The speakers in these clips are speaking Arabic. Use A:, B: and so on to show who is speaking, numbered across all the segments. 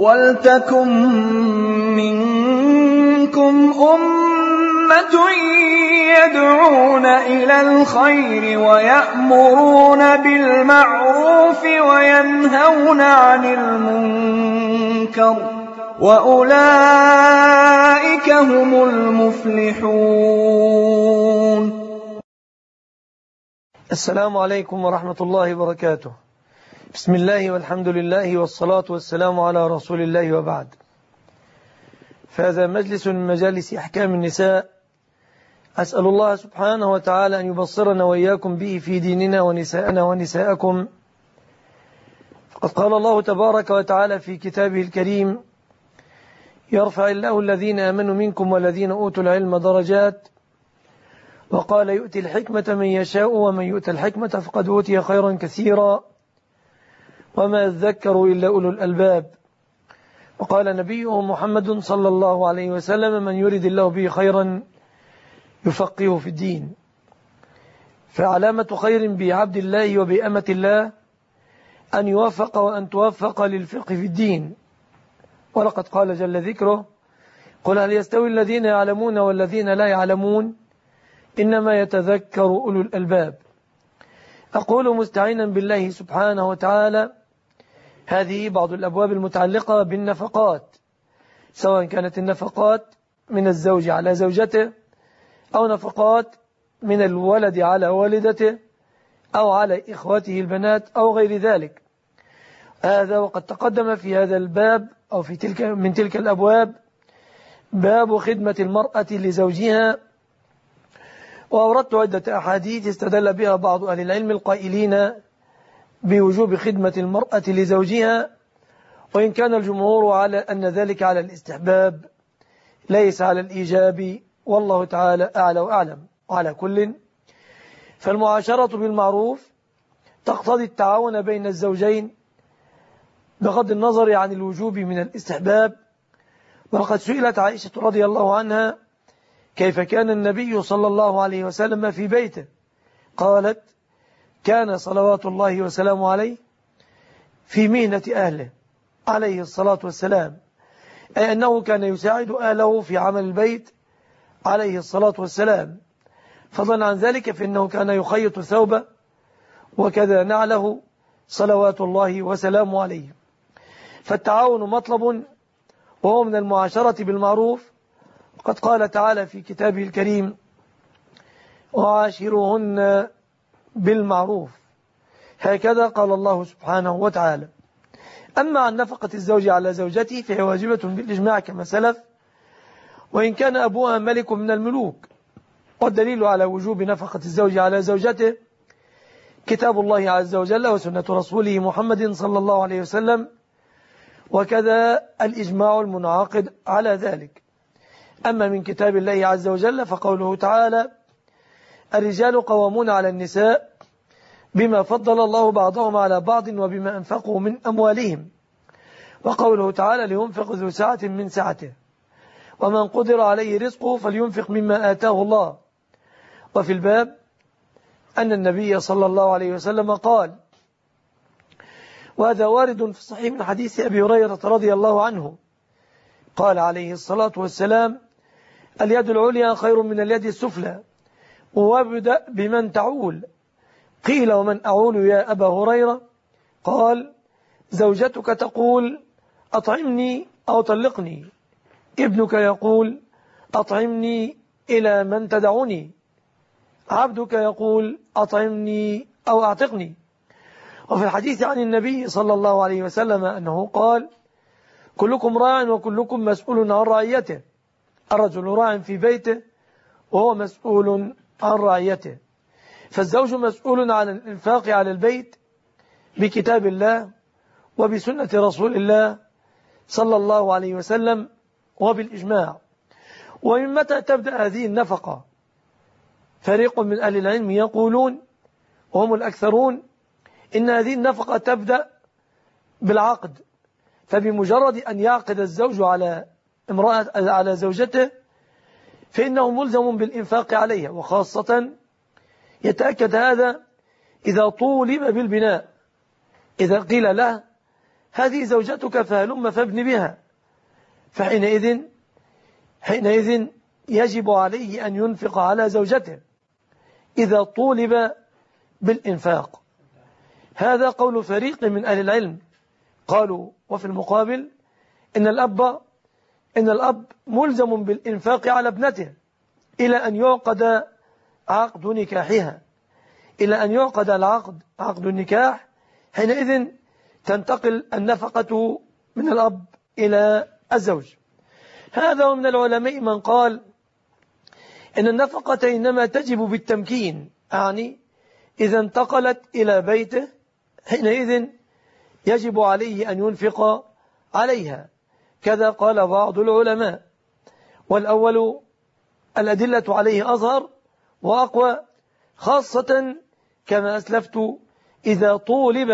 A: وَلْتَكُن مِّنكُمْ أُمَّةٌ يَدْعُونَ إِلَى الْخَيْرِ وَيَأْمُرُونَ بِالْمَعْرُوفِ وَيَنْهَوْنَ عَنِ الْمُنكَرِ وَأُولَئِكَ هُمُ الْمُفْلِحُونَ.
B: السلام عليكم ورحمة الله وبركاته. بسم الله والحمد لله والصلاة والسلام على رسول الله وبعد. فهذا مجلس من مجالس أحكام النساء، أسأل الله سبحانه وتعالى أن يبصرنا وإياكم به في ديننا ونساءنا ونساءكم. فقد قال الله تبارك وتعالى في كتابه الكريم: يرفع الله الذين آمنوا منكم والذين أوتوا العلم درجات، وقال يؤتي الحكمة من يشاء ومن يؤت الحكمة فقد أوتي خيرا كثيرا وما يذكر إلا أولو الألباب. وقال نبيه محمد صلى الله عليه وسلم: من يريد الله به خيرا يفقهه في الدين. فعلامة خير بعبد الله وبأمة الله أن يوفق وأن توفق للفقه في الدين. ولقد قال جل ذكره: قل هل يستوي الذين يعلمون والذين لا يعلمون إنما يتذكر أولو الألباب. أقول مستعينا بالله سبحانه وتعالى: هذه بعض الأبواب المتعلقة بالنفقات، سواء كانت النفقات من الزوج على زوجته، أو نفقات من الولد على والدته، أو على إخوته البنات، أو غير ذلك. هذا وقد تقدم في هذا الباب أو من تلك الأبواب باب خدمة المرأة لزوجها، وأوردت عدة أحاديث استدل بها بعض أهل العلم القائلين بوجوب خدمة المرأة لزوجها، وإن كان الجمهور على أن ذلك على الاستحباب ليس على الإيجاب، والله تعالى أعلى وأعلم. وعلى كل، فالمعاشرة بالمعروف تقتضي التعاون بين الزوجين بغض النظر عن الوجوب من الاستحباب. وقد سئلت عائشة رضي الله عنها: كيف كان النبي صلى الله عليه وسلم في بيته؟ قالت: كان صلوات الله وسلامه عليه في مهنة أهله عليه الصلاة والسلام، أي أنه كان يساعد أهله في عمل البيت عليه الصلاة والسلام. فضلا عن ذلك فإنه كان يخيط ثوبه وكذا نعله صلوات الله وسلامه عليه. فالتعاون مطلب وهو من المعاشرة بالمعروف. وقد قال تعالى في كتابه الكريم: وعاشروهن بالمعروف. هكذا قال الله سبحانه وتعالى. أما عن نفقة الزوج على زوجته فهي واجبة بالإجماع كما سلف، وإن كان أبوها ملك من الملوك. والدليل على وجوب نفقة الزوج على زوجته كتاب الله عز وجل وسنة رسوله محمد صلى الله عليه وسلم، وكذا الإجماع المنعقد على ذلك. أما من كتاب الله عز وجل فقوله تعالى: الرجال قوامون على النساء بما فضل الله بعضهم على بعض وبما أنفقوا من أموالهم. وقوله تعالى: لينفق ذو سعة من سعته ومن قدر عليه رزقه فلينفق مما آتاه الله. وفي الباب أن النبي صلى الله عليه وسلم قال، وهذا وارد في الصحيح من حديث أبي هريرة رضي الله عنه، قال عليه الصلاة والسلام: اليد العليا خير من اليد السفلى، وابدأ بمن تعول. قيل: ومن أعول يا أبا هريرة؟ قال: زوجتك تقول أطعمني أو طلقني، ابنك يقول أطعمني إلى من تدعني، عبدك يقول أطعمني أو أعتقني. وفي الحديث عن النبي صلى الله عليه وسلم أنه قال: كلكم راع وكلكم مسؤول عن رعيته. الرجل راع في بيته وهو مسؤول عن رعيته. فالزوج مسؤول عن الإنفاق على البيت بكتاب الله وبسنة رسول الله صلى الله عليه وسلم وبالإجماع. ومن متى تبدأ هذه النفقة؟ فريق من أهل العلم يقولون، وهم الأكثرون، إن هذه النفقة تبدأ بالعقد. فبمجرد أن يعقد الزوج على زوجته فإنه ملزم بالإنفاق عليها، وخاصة يتأكد هذا إذا طولب بالبناء. إذا قيل له هذه زوجتك فهلم فابن بها. حينئذ يجب عليه أن ينفق على زوجته إذا طولب بالإنفاق. هذا قول فريق من أهل العلم. قالوا وفي المقابل إن الأب ملزم بالإنفاق على ابنته إلى أن يعقد عقد نكاحها، إلى أن يعقد عقد النكاح. حينئذ تنتقل النفقة من الأب إلى الزوج. هذا ومن العلماء من قال إن النفقة إنما تجب بالتمكين، يعني إذا انتقلت إلى بيته حينئذ يجب عليه أن ينفق عليها، كذا قال بعض العلماء. والأول الأدلة عليه أظهر وأقوى، خاصة كما أسلفت إذا طولب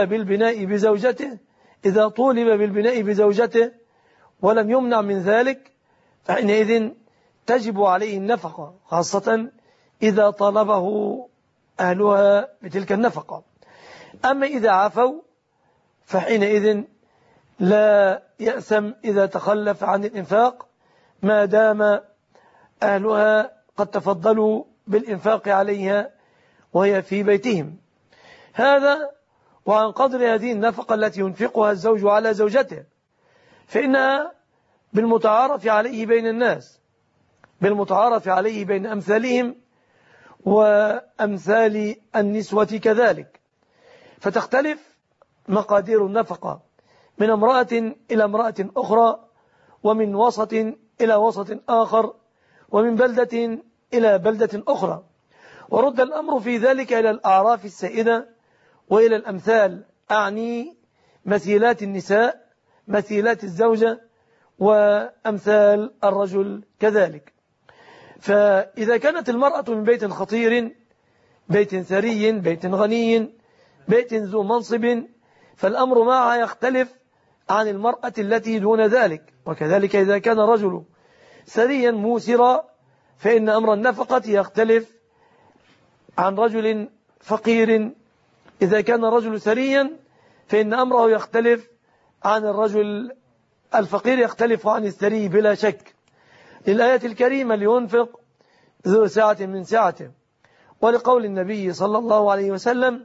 B: بالبناء بزوجته ولم يمنع من ذلك، فحينئذ تجب عليه النفقة، خاصة إذا طلبه أهلها بتلك النفقة. أما إذا عفوا فحينئذ لا يأثم إذا تخلف عن الإنفاق ما دام أهلها قد تفضلوا بالإنفاق عليها وهي في بيتهم. هذا وعن قدر هذه النفقة التي ينفقها الزوج على زوجته، فإنها بالمتعارف عليه بين الناس، بالمتعارف عليه بين أمثالهم وأمثال النسوة كذلك، فتختلف مقادير النفقة من امرأة إلى امرأة أخرى، ومن وسط إلى وسط آخر، ومن بلدة إلى بلدة أخرى. ورد الأمر في ذلك إلى الأعراف السائدة وإلى الأمثال، أعني مثيلات النساء، مثيلات الزوجة، وأمثال الرجل كذلك. فإذا كانت المرأة من بيت خطير، بيت ثري، بيت غني، بيت ذو منصب، فالأمر معها يختلف عن المرأة التي دون ذلك. وكذلك إذا كان رجل ثريا موسرا فإن أمر النفقة يختلف عن رجل فقير. إذا كان رجل ثريا فإن أمره يختلف عن الرجل الفقير، يختلف عن الثري بلا شك. للآية الكريمة لينفق ذو سعة من سعته، ولقول النبي صلى الله عليه وسلم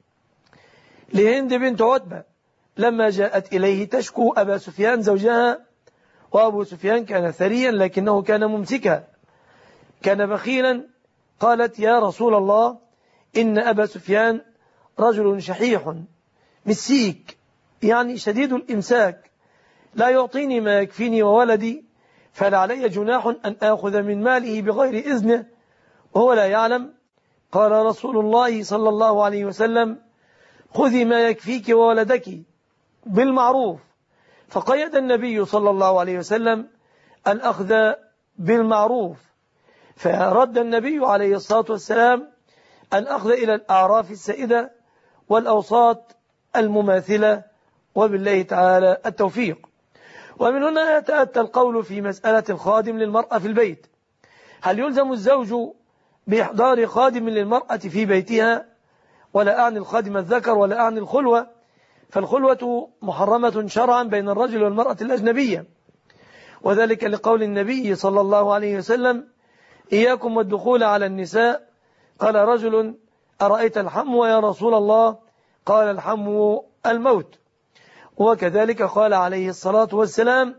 B: لهند بنت عتبة لما جاءت إليه تشكو أبا سفيان زوجها، وأبو سفيان كان ثريا لكنه كان ممسكا، كان بخيلا، قالت يا رسول الله إن أبا سفيان رجل شحيح مسيك، يعني شديد الإمساك، لا يعطيني ما يكفيني وولدي، فلعلي جناح أن آخذ من ماله بغير إذنه وهو لا يعلم. قال رسول الله صلى الله عليه وسلم خذي ما يكفيك وولدك بالمعروف. فقيد النبي صلى الله عليه وسلم الأخذ بالمعروف، فرد النبي عليه الصلاة والسلام الأخذ إلى الأعراف السائدة والأوساط المماثلة، وبالله تعالى التوفيق. ومن هنا يتأتى القول في مسألة الخادم للمرأة في البيت. هل يلزم الزوج بإحضار خادم للمرأة في بيتها؟ ولا أعني الخادم الذكر ولا أعني الخلوة، فالخلوة محرمة شرعا بين الرجل والمرأة الأجنبية، وذلك لقول النبي صلى الله عليه وسلم إياكم والدخول على النساء. قال رجل أرأيت الحمو يا رسول الله؟ قال الحمو الموت. وكذلك قال عليه الصلاة والسلام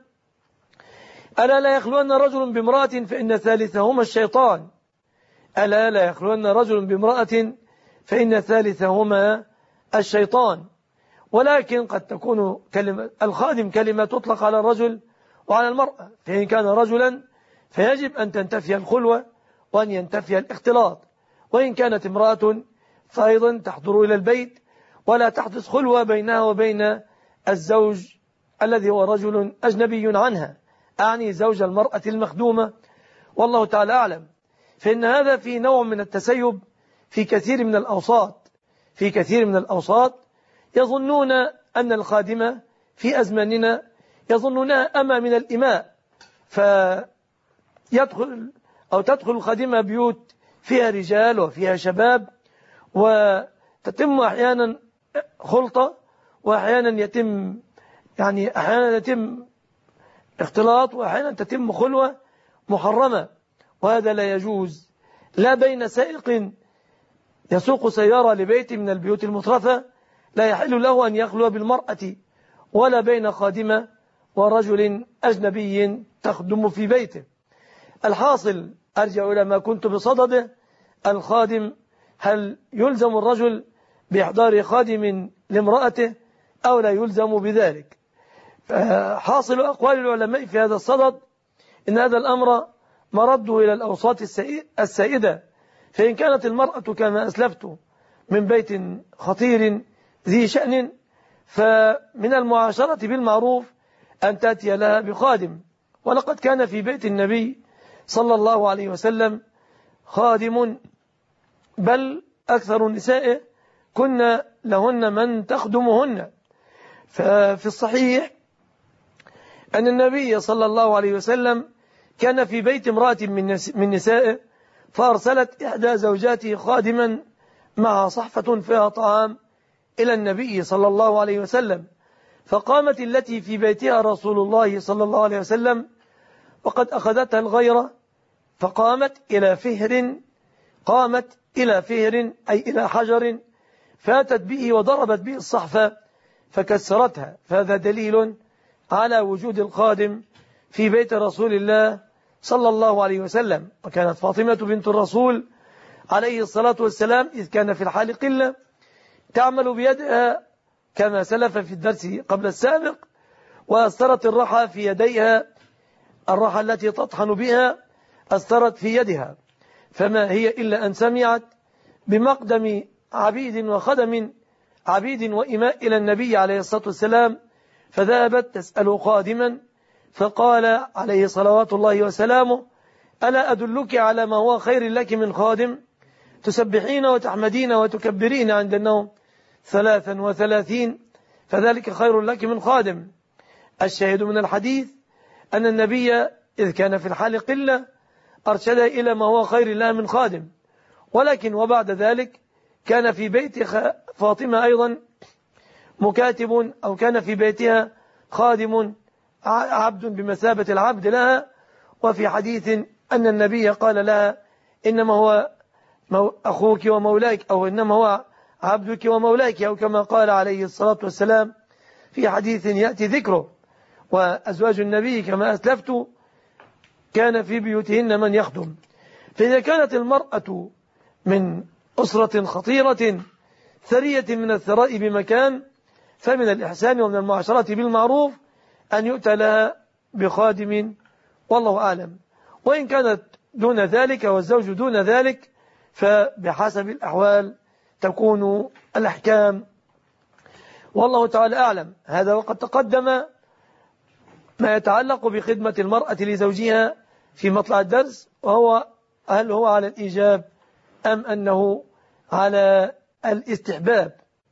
B: ألا لا يخلون رجل بامرأة فإن ثالثهما الشيطان، ألا لا يخلون رجل بامرأة فإن ثالثهما الشيطان. ولكن قد تكون كلمة الخادم كلمة تطلق على الرجل وعلى المرأة، فإن كان رجلا فيجب أن تنتفي الخلوة وأن ينتفي الاختلاط، وإن كانت امرأة فأيضا تحضر إلى البيت ولا تحدث خلوة بينها وبين الزوج الذي هو رجل أجنبي عنها، أعني زوج المرأة المخدومة، والله تعالى أعلم. فإن هذا في نوع من التسيب في كثير من الأوساط يظنون أن الخادمة في أزماننا يظنونها أما من الإماء، تدخل الخادمة بيوت فيها رجال وفيها شباب، وتتم أحيانا خلطة، وأحيانا يتم يعني أحيانا يتم اختلاط وأحيانا تتم خلوة محرمة، وهذا لا يجوز لا بين سائق يسوق سيارة لبيت من البيوت المترفة، لا يحل له أن يخلو بالمرأة، ولا بين خادمة ورجل أجنبي تخدم في بيته. الحاصل أرجع إلى ما كنت بصدده، الخادم هل يلزم الرجل بإحضار خادم لامرأته أو لا يلزم بذلك؟ حاصل أقوال العلماء في هذا الصدد إن هذا الأمر مرده إلى الأوساط السائدة، فإن كانت المرأة كما أسلفت من بيت خطير ذي شأن، فمن المعاشرة بالمعروف أن تأتي لها بخادم. ولقد كان في بيت النبي صلى الله عليه وسلم خادم، بل أكثر النساء كن لهن من تخدمهن. ففي الصحيح أن النبي صلى الله عليه وسلم كان في بيت امرأة من نسائه، فأرسلت إحدى زوجاته خادما مع صحفة فيها طعام إلى النبي صلى الله عليه وسلم، فقامت التي في بيتها رسول الله صلى الله عليه وسلم وقد أخذتها الغيرة، فقامت إلى فهر أي إلى حجر، فاتت به وضربت به الصحفة فكسرتها. فهذا دليل على وجود الخادم في بيت رسول الله صلى الله عليه وسلم. وكانت فاطمة بنت الرسول عليه الصلاة والسلام إذ كان في الحال قلة تعمل بيدها كما سلف في الدرس قبل السابق، وأسترت الرحى في يديها، الرحى التي تطحن بها أسترت في يدها، فما هي إلا أن سمعت بمقدم عبيد وخدم، عبيد وإماء إلى النبي عليه الصلاة والسلام، فذهبت تسأل خادما، فقال عليه صلوات الله وسلامه: ألا أدلك على ما هو خير لك من خادم؟ تسبحين وتحمدين وتكبرين عند النوم 33، فذلك خير لك من خادم. الشاهد من الحديث أن النبي إذ كان في الحال قلة أرشد إلى ما هو خير لها من خادم. ولكن وبعد ذلك كان في بيت فاطمة أيضا مكاتب، أو كان في بيتها خادم عبد بمثابة العبد لها، وفي حديث أن النبي قال لها: إنما هو أخوك ومولاك، أو إنما هو عبدك ومولاك، أو كما قال عليه الصلاة والسلام في حديث يأتي ذكره. وأزواج النبي كما أسلفت كان في بيوتهن من يخدم. فإذا كانت المرأة من أسرة خطيرة ثرية من الثراء بمكان، فمن الإحسان ومن المعاشرة بالمعروف أن يؤتى لها بخادم، والله أعلم. وإن كانت دون ذلك والزوج دون ذلك فبحسب الأحوال تكون الأحكام، والله تعالى أعلم. هذا وقد تقدم ما يتعلق بخدمة المرأة لزوجها في مطلع الدرس، وهو هل هو على الإيجاب أم أنه على الاستحباب.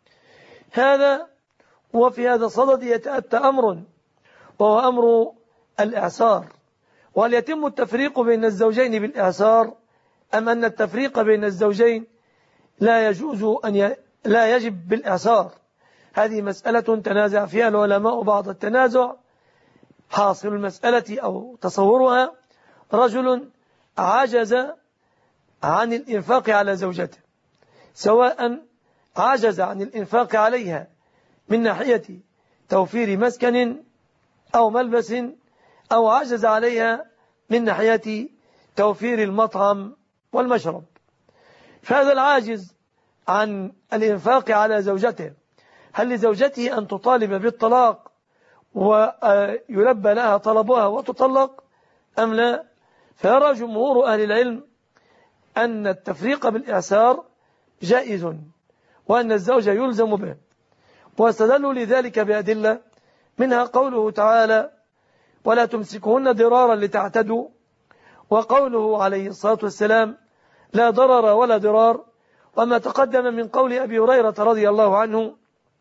B: هذا وفي هذا الصدد يتأتى أمر، وهو أمر الإعسار، وهل يتم التفريق بين الزوجين بالإعسار أم أن التفريق بين الزوجين لا يجوز لا يجب بالإعسار. هذه مسألة تنازع فيها العلماء بعض التنازع. حاصل المسألة أو تصورها: رجل عجز عن الإنفاق على زوجته، سواء عجز عن الإنفاق عليها من ناحية توفير مسكن أو ملبس، أو عجز عليها من ناحية توفير المطعم والمشرب. فهذا العاجز عن الإنفاق على زوجته، هل لزوجته أن تطالب بالطلاق ويلبى لها طلبها وتطلق أم لا؟ فيرى جمهور أهل العلم أن التفريق بالإعسار جائز، وأن الزوج يلزم به، واستدلوا لذلك بأدلة، منها قوله تعالى: ولا تمسكهن ضرارا لتعتدوا، وقوله عليه الصلاة والسلام: لا ضرر ولا ضرار، وما تقدم من قول أبي هريرة رضي الله عنه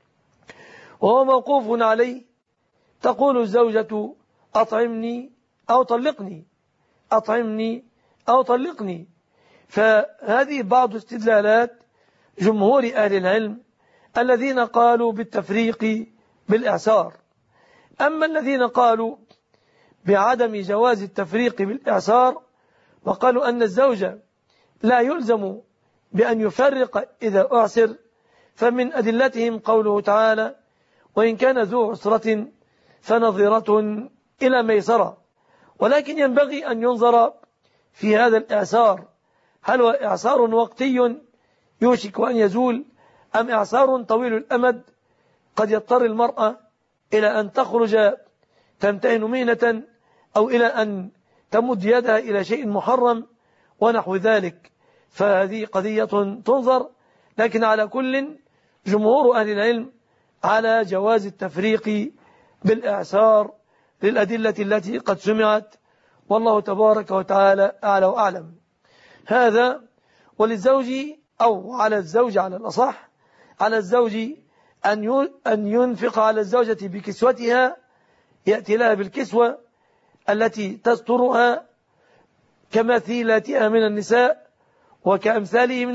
B: وهو موقوف عليه: تقول الزوجة: أطعمني أو طلقني، أطعمني أو طلقني. فهذه بعض استدلالات جمهور أهل العلم الذين قالوا بالتفريق بالإعسار. أما الذين قالوا بعدم جواز التفريق بالإعسار وقالوا أن الزوج لا يلزم بأن يفرق إذا أعسر، فمن أدلتهم قوله تعالى: وإن كان ذو عسرة فنظرة إلى ميسرة. ولكن ينبغي أن ينظر في هذا الإعسار، هل هو إعسار وقتي يوشك أن يزول، أم إعسار طويل الأمد قد يضطر المرأة إلى أن تخرج تمتهن مهنة أو إلى أن تمد يدها إلى شيء محرم ونحو ذلك. فهذه قضية تنظر، لكن على كل جمهور أهل العلم على جواز التفريق بالإعسار للأدلة التي قد سمعت، والله تبارك وتعالى أعلى وأعلم. هذا وللزوج أو على الزوج على الأصح، على الزوج أن ينفق على الزوجة بكسوتها، يأتي لها بالكسوة التي تسترها كمثيلاتها من النساء وكأمثاله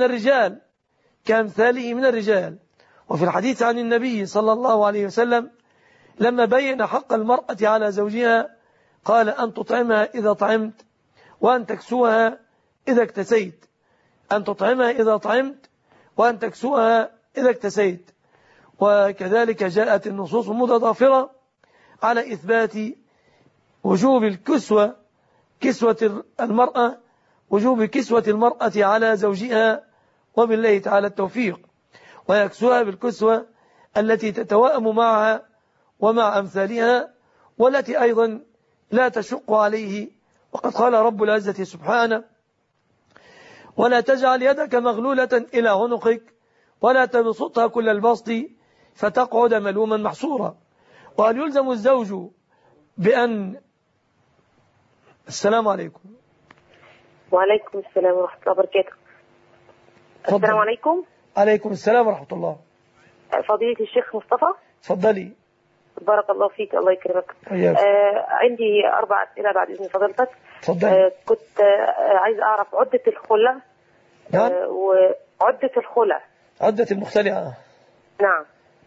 B: من الرجال. وفي الحديث عن النبي صلى الله عليه وسلم لما بين حق المرأة على زوجها قال: أن تطعمها إذا طعمت، وأن تكسوها إذا اكتسيت. أن تطعمها إذا طعمت، وأن تكسوها إذا اكتسيت. وكذلك جاءت النصوص المتضافرة على إثبات وجوب الكسوة، كسوة المرأة، وجوب كسوة المرأة على زوجها، وبالله تعالى التوفيق. ويكسوها بالكسوة التي تتوائم معها ومع أمثالها، والتي أيضا لا تشق عليه. وقد قال رب العزة سبحانه: ولا تجعل يدك مغلولة إلى عنقك ولا تبسطها كل البسط فتقعد ملوما محصورا. وهل يلزم الزوج بأن السلام عليكم.
C: وعليكم السلام ورحمة الله وبركاته. السلام عليكم.
B: عليكم السلام ورحمة الله.
C: فضيلة الشيخ مصطفى.
B: تفضلي.
C: بارك الله فيك، الله يكرمك. عندي 4 أسئلة بعد إذن فضيلتك.
B: تفضلي.
C: كنت عايز أعرف عدة الخلع.
B: نعم.
C: وعدة الخلع.
B: عدة المختلعة.
C: نعم.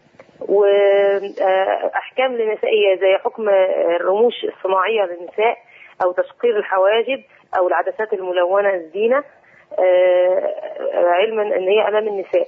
C: وأحكام النسائية زي حكم الرموش الصناعية للنساء أو تشقير الحواجب أو العدسات الملونة الزينة، علما أن هي أمام النساء.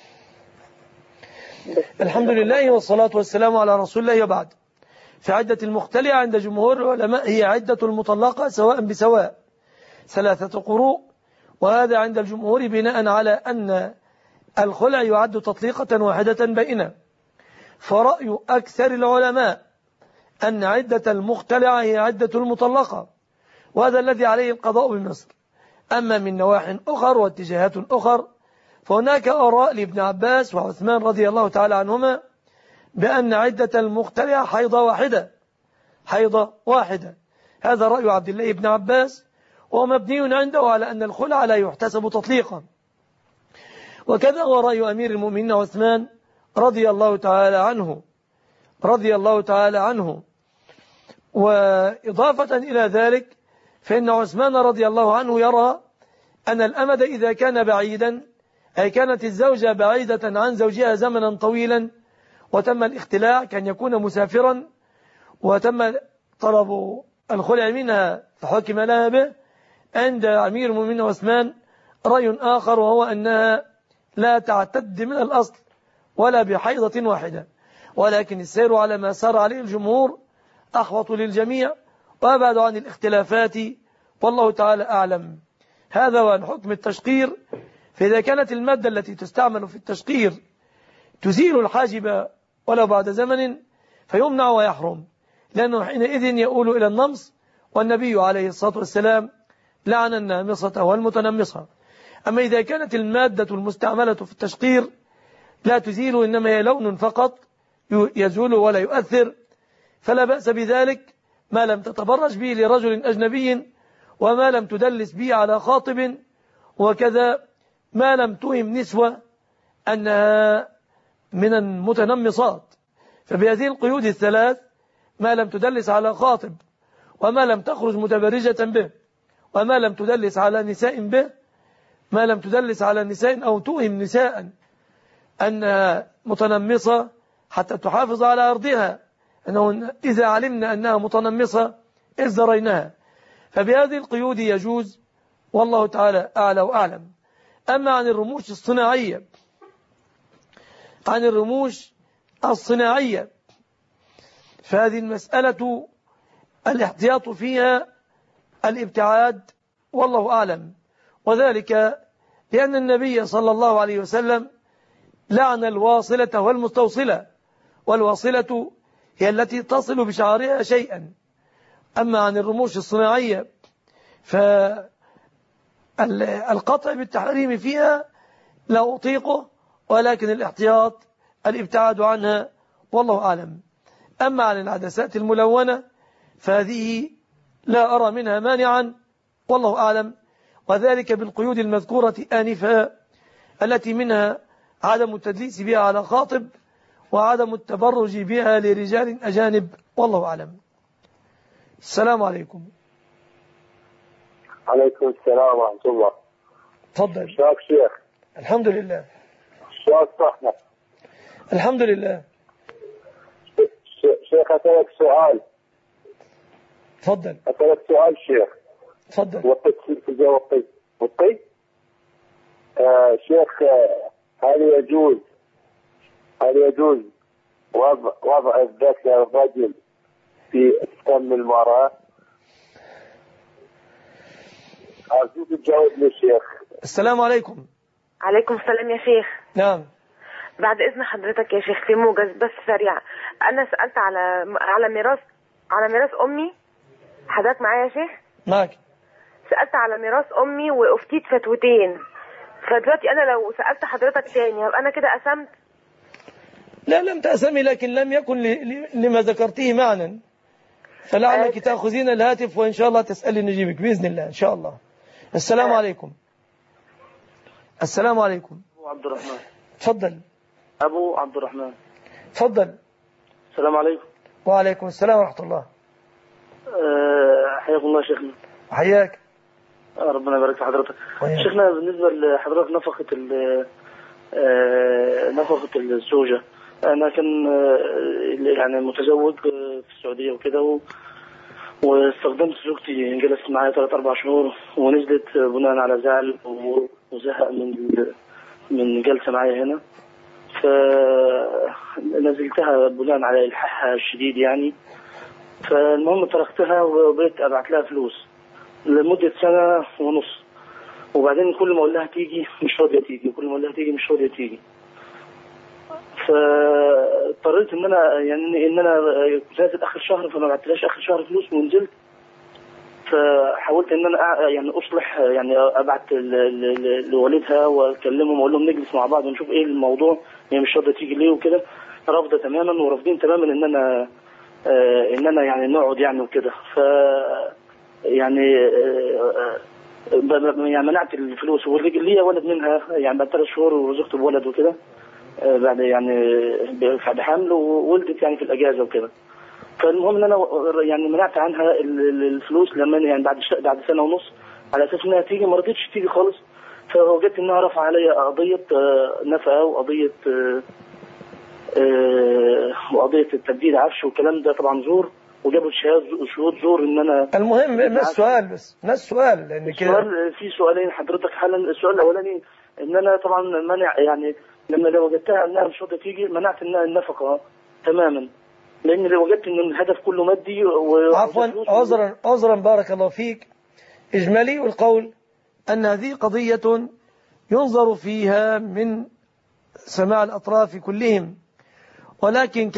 B: الحمد لله والصلاة والسلام على رسول الله. وبعد، في عدة المختلعة عند جمهور العلماء هي عدة المطلقة سواء بسواء 3 قروء، وهذا عند الجمهور بناء على أن الخلع يعد تطليقة واحدة بائنة. فرأي أكثر العلماء أن عدة المختلعة هي عدة المطلقة، وهذا الذي عليه القضاء بمصر. أما من نواح أخر واتجاهات أخر فهناك آراء لابن عباس وعثمان رضي الله تعالى عنهما بأن عدة المختلعة حيضة واحدة. هذا رأي عبد الله بن عباس، وهو مبني عنده على أن الخلع لا يحتسب تطليقا. وكذا هو رأي أمير المؤمنين عثمان رضي الله تعالى عنه. وإضافة إلى ذلك فإن عثمان رضي الله عنه يرى أن الأمد إذا كان بعيدا، أي كانت الزوجة بعيدة عن زوجها زمنا طويلا وتم الاختلاع، كان يكون مسافرا وتم طلب الخلع منها فحكم لها به، عند أمير المؤمنين عثمان رأي آخر، وهو أنها لا تعتد من الأصل ولا بحيضة واحدة، ولكن السير على ما سار عليه الجمهور أحوط للجميع وأبعد عن الاختلافات، والله تعالى أعلم. هذا وعن حكم التشقير. فإذا كانت المادة التي تستعمل في التشقير تزيل الحاجب ولو بعد زمن فيمنع ويحرم، لأنه حينئذ يؤول إلى النمص، والنبي عليه الصلاة والسلام لعن النامصة والمتنمصة. أما إذا كانت المادة المستعملة في التشقير لا تزيل، إنما هي لون فقط يزول ولا يؤثر، فلا بأس بذلك ما لم تتبرج به لرجل أجنبي، وما لم تدلس به على خاطب، وكذا ما لم توهم نسوة أنها من المتنمصات. فبهذه القيود الثلاث، ما لم تدلس على خاطب، وما لم تخرج متبرجة به، وما لم تدلس على نساء به، ما لم تدلس على نساء أو توهم نساء أنها متنمصة حتى تحافظ على أرضها أنه إذا علمنا أنها متنمصة ازدريناها، فبهذه القيود يجوز، والله تعالى أعلى وأعلم. أما عن الرموش الصناعية، فهذه المسألة الاحتياط فيها الابتعاد، والله أعلم. وذلك لأن النبي صلى الله عليه وسلم لعن الواصلة والمستوصلة، والواصلة هي التي تصل بشعرها شيئا. أما عن الرموش الصناعية فالقطع بالتحريم فيها لا أطيقه، ولكن الاحتياط الابتعاد عنها، والله أعلم. أما عن العدسات الملونة فهذه لا أرى منها مانعا، والله أعلم، وذلك بالقيود المذكورة آنفا، التي منها عدم التدليس بها على خاطب، وعدم التبرج بها لرجال أجانب، والله أعلم. السلام عليكم.
D: عليكم السلام ورحمة الله.
B: تفضل.
D: شاك شيخ.
B: الحمد لله.
D: شاك صحنا.
B: الحمد لله.
D: شيخ أسألك سؤال.
B: تفضل.
D: أسألك سؤال شيخ.
B: تفضل.
D: وطي في الجو وطي. شيخ، هل يجوز وضع الذكر الرجل في فم المرأة؟ أرجو تجاوب لي شيخ.
B: السلام عليكم.
C: عليكم السلام يا شيخ.
B: نعم.
C: بعد إذن حضرتك يا شيخ، في موجز بس سريع. أنا سألت على ميراث أمي. حضرتك معايا يا شيخ؟
B: معك.
C: سألت على ميراث أمي وأفتيت فتوتين، فدلوقتي أنا لو سألت حضرتك تاني هبقى أنا كده قسمت؟
B: لا، لم تأسمي، لكن لم يكن لما ذكرتيه معنى، فلعلك تأخذين الهاتف وإن شاء الله تسألي نجيبك بإذن الله إن شاء الله. السلام عليكم. السلام عليكم.
E: أبو عبد الرحمن.
B: تفضل.
E: أبو عبد الرحمن.
B: تفضل.
E: السلام عليكم.
B: وعليكم السلام ورحمة الله.
E: حياكم الله شيخنا.
B: حياك.
E: ربنا يبارك في حضرتك. شيخنا، بالنسبة لحضرتك نفقة الزوجة، أنا كان يعني متزوج في السعودية وكده، واستخدمت زوجتي، جلست معايا 3-4 شهور، ونزلت بناء على زعل وزهق من جلسة معايا هنا، فنزلتها بناء على إلحاحها الشديد يعني. فالمهم تركتها وبقيت أبعت لها فلوس لمدة 1.5 سنة، وبعدين كل ما أقول لها تيجي مش راضية تيجي، كل ما أقول لها تيجي مش راضية تيجي. فاضطريت ان انا نازل اخر شهر، فما بعتلهاش اخر شهر فلوس ونزلت. فحاولت ان انا يعني اصلح، يعني ابعت لوالدها واكلمهم واقول لهم نجلس مع بعض ونشوف ايه الموضوع، هي مش راضيه تيجي ليه وكده. رافضه تماما، ورافضين تماما ان انا يعني نقعد يعني وكده. يعني منعت الفلوس، وليا ولد منها يعني بعد 3 شهور ورزقت بولد وكده، بعد بعد حمل، وولدت يعني في الاجازه وكده. فالمهم ان انا يعني منعت عنها الفلوس لما يعني بعد 1.5 سنة على اساس انها تيجي، ما رضتش تيجي خالص. فوجدت انها رفع عليا قضيه نفقه وقضيه تبديد عفش والكلام ده، طبعا زور، وجابوا شهود زور ان انا.
B: المهم ما السؤال لان كده
E: في سؤالين حضرتك حالا. السؤال الاولاني ان انا طبعا منع، يعني لما لو وجدتها انها مش راضيه تيجي منعت انها النفقه تماما، لان لو وجدت ان الهدف كله مادي
B: عفوا عذرا بارك الله فيك. اجمالي القول ان هذه قضيه ينظر فيها من سماع الاطراف كلهم، ولكن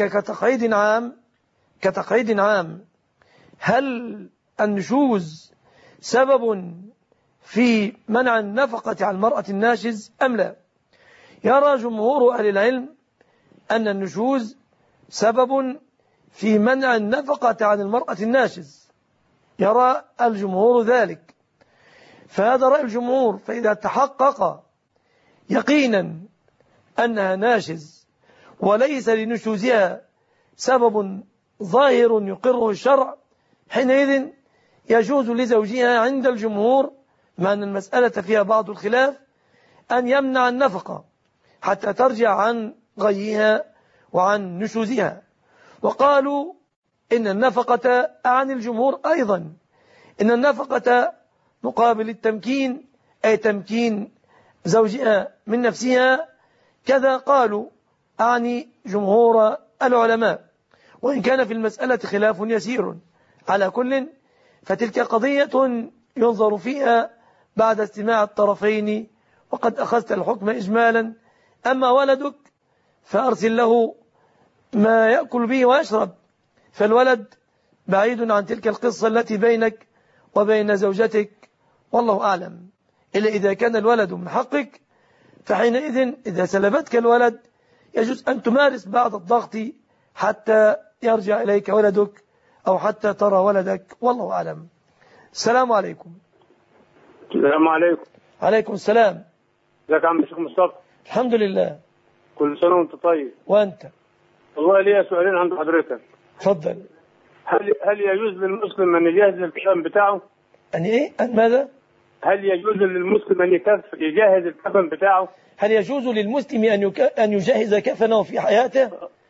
B: كتقعيد عام هل النشوز سبب في منع النفقة عن المرأة الناشز أم لا؟ يرى جمهور أهل العلم أن النشوز سبب في منع النفقة عن المرأة الناشز، يرى الجمهور ذلك، فهذا رأي الجمهور. فإذا تحقق يقينا أنها ناشز وليس لنشوزها سبب ظاهر يقره الشرع، حينئذ يجوز لزوجها عند الجمهور، مع أن المسألة فيها بعض الخلاف، أن يمنع النفقة حتى ترجع عن غيها وعن نشوزها. وقالوا إن النفقة عن الجمهور أيضا إن النفقة مقابل التمكين، أي تمكين زوجها من نفسها، كذا قالوا أعني جمهور العلماء، وإن كان في المسألة خلاف يسير. على كل فتلك قضية ينظر فيها بعد استماع الطرفين، وقد أخذت الحكم إجمالا. أما ولدك فأرسل له ما يأكل به ويشرب، فالولد بعيد عن تلك القصة التي بينك وبين زوجتك، والله أعلم. إلا إذا كان الولد من حقك، فحينئذ إذا سلبتك الولد يجوز أن تمارس بعض الضغط حتى يرجع إليك ولدك أو حتى ترى ولدك، والله أعلم. السلام عليكم.
F: السلام عليكم.
B: عليكم السلام.
F: ازيك يا عم الشيخ مصطفى؟
B: الحمد لله.
F: كل سنة وانت طيب.
B: وانت.
F: والله ليا سؤالين عند حضرتك.
B: تفضل.
F: هل يجوز للمسلم ان يجهز الكفن بتاعه؟
B: أن إيه؟ أن ماذا؟
F: هل يجوز للمسلم ان يجهز الكفن بتاعه؟
B: هل يجوز للمسلم أن يجهز كفنه في حياته؟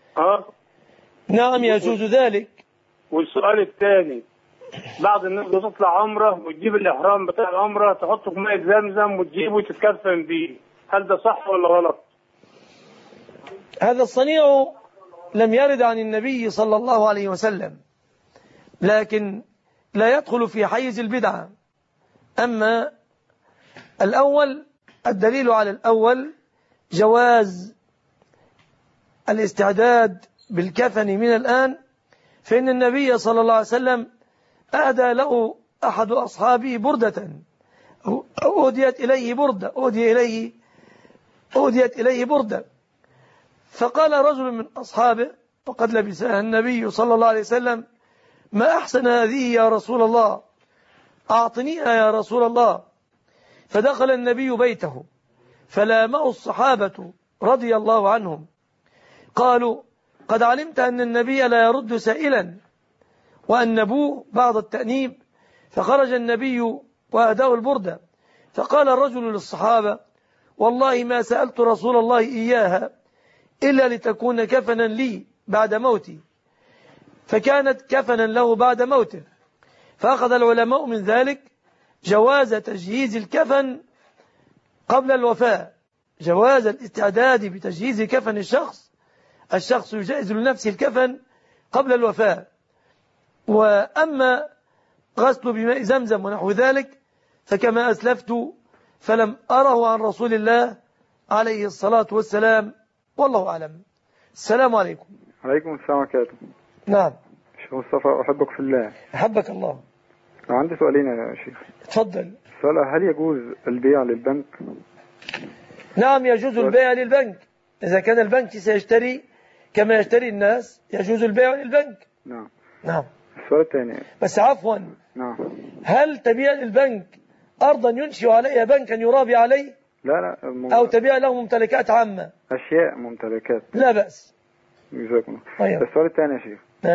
B: نعم يجوز ذلك.
F: والسؤال الثاني، بعض الناس بتطلع عمره وتجيب الإحرام بتاع العمره تحطه في ماء زمزم وتجيبه وتتكفن بيه، هل ده صح ولا غلط؟
B: هذا الصنيع لم يرد عن النبي صلى الله عليه وسلم، لكن لا يدخل في حيز البدعة. أما الأول، الدليل على الأول جواز الاستعداد بالكفن من الآن، فإن النبي صلى الله عليه وسلم أهدى له أحد أصحابه بردة، أهديت إليه بردة، فقال رجل من أصحابه وقد لبسها النبي صلى الله عليه وسلم: ما أحسن هذه يا رسول الله، أعطنيها يا رسول الله. فدخل النبي بيته فلامه الصحابة رضي الله عنهم، قالوا: قد علمت أن النبي لا يرد سائلا، وأنبوه بعض التأنيب. فخرج النبي وأهداه البردة، فقال الرجل للصحابة: والله ما سألت رسول الله إياها إلا لتكون كفنا لي بعد موتي، فكانت كفنا له بعد موته. فأخذ العلماء من ذلك جواز تجهيز الكفن قبل الوفاة، جواز الاستعداد بتجهيز كفن الشخص يجهز لنفسه الكفن قبل الوفاة. وأما غسل بماء زمزم ونحو ذلك فكما أسلفت فلم أره عن رسول الله عليه الصلاة والسلام، والله أعلم. السلام عليكم.
G: عليكم السلام عليكم.
B: نعم
G: شيخ مصطفى، أحبك في الله.
B: أحبك الله.
G: عندي سؤالين يا شيخ.
B: تفضل.
G: السؤال: هل يجوز البيع للبنك؟
B: نعم يجوز البيع للبنك، إذا كان البنك سيشتري كما يشتري الناس يجوز البيع للبنك. نعم.
G: السؤال الثاني،
B: بس عفوا،
G: نعم،
B: هل تبيع للبنك أرضا ينشئ عليها بنكا يرابي عليه؟
G: لا
B: أو تبيع له ممتلكات عامة؟
G: أشياء ممتلكات.
B: لا بأس.
G: جزاكم الله.
B: طيب.
G: السؤال الثاني يا شيخ،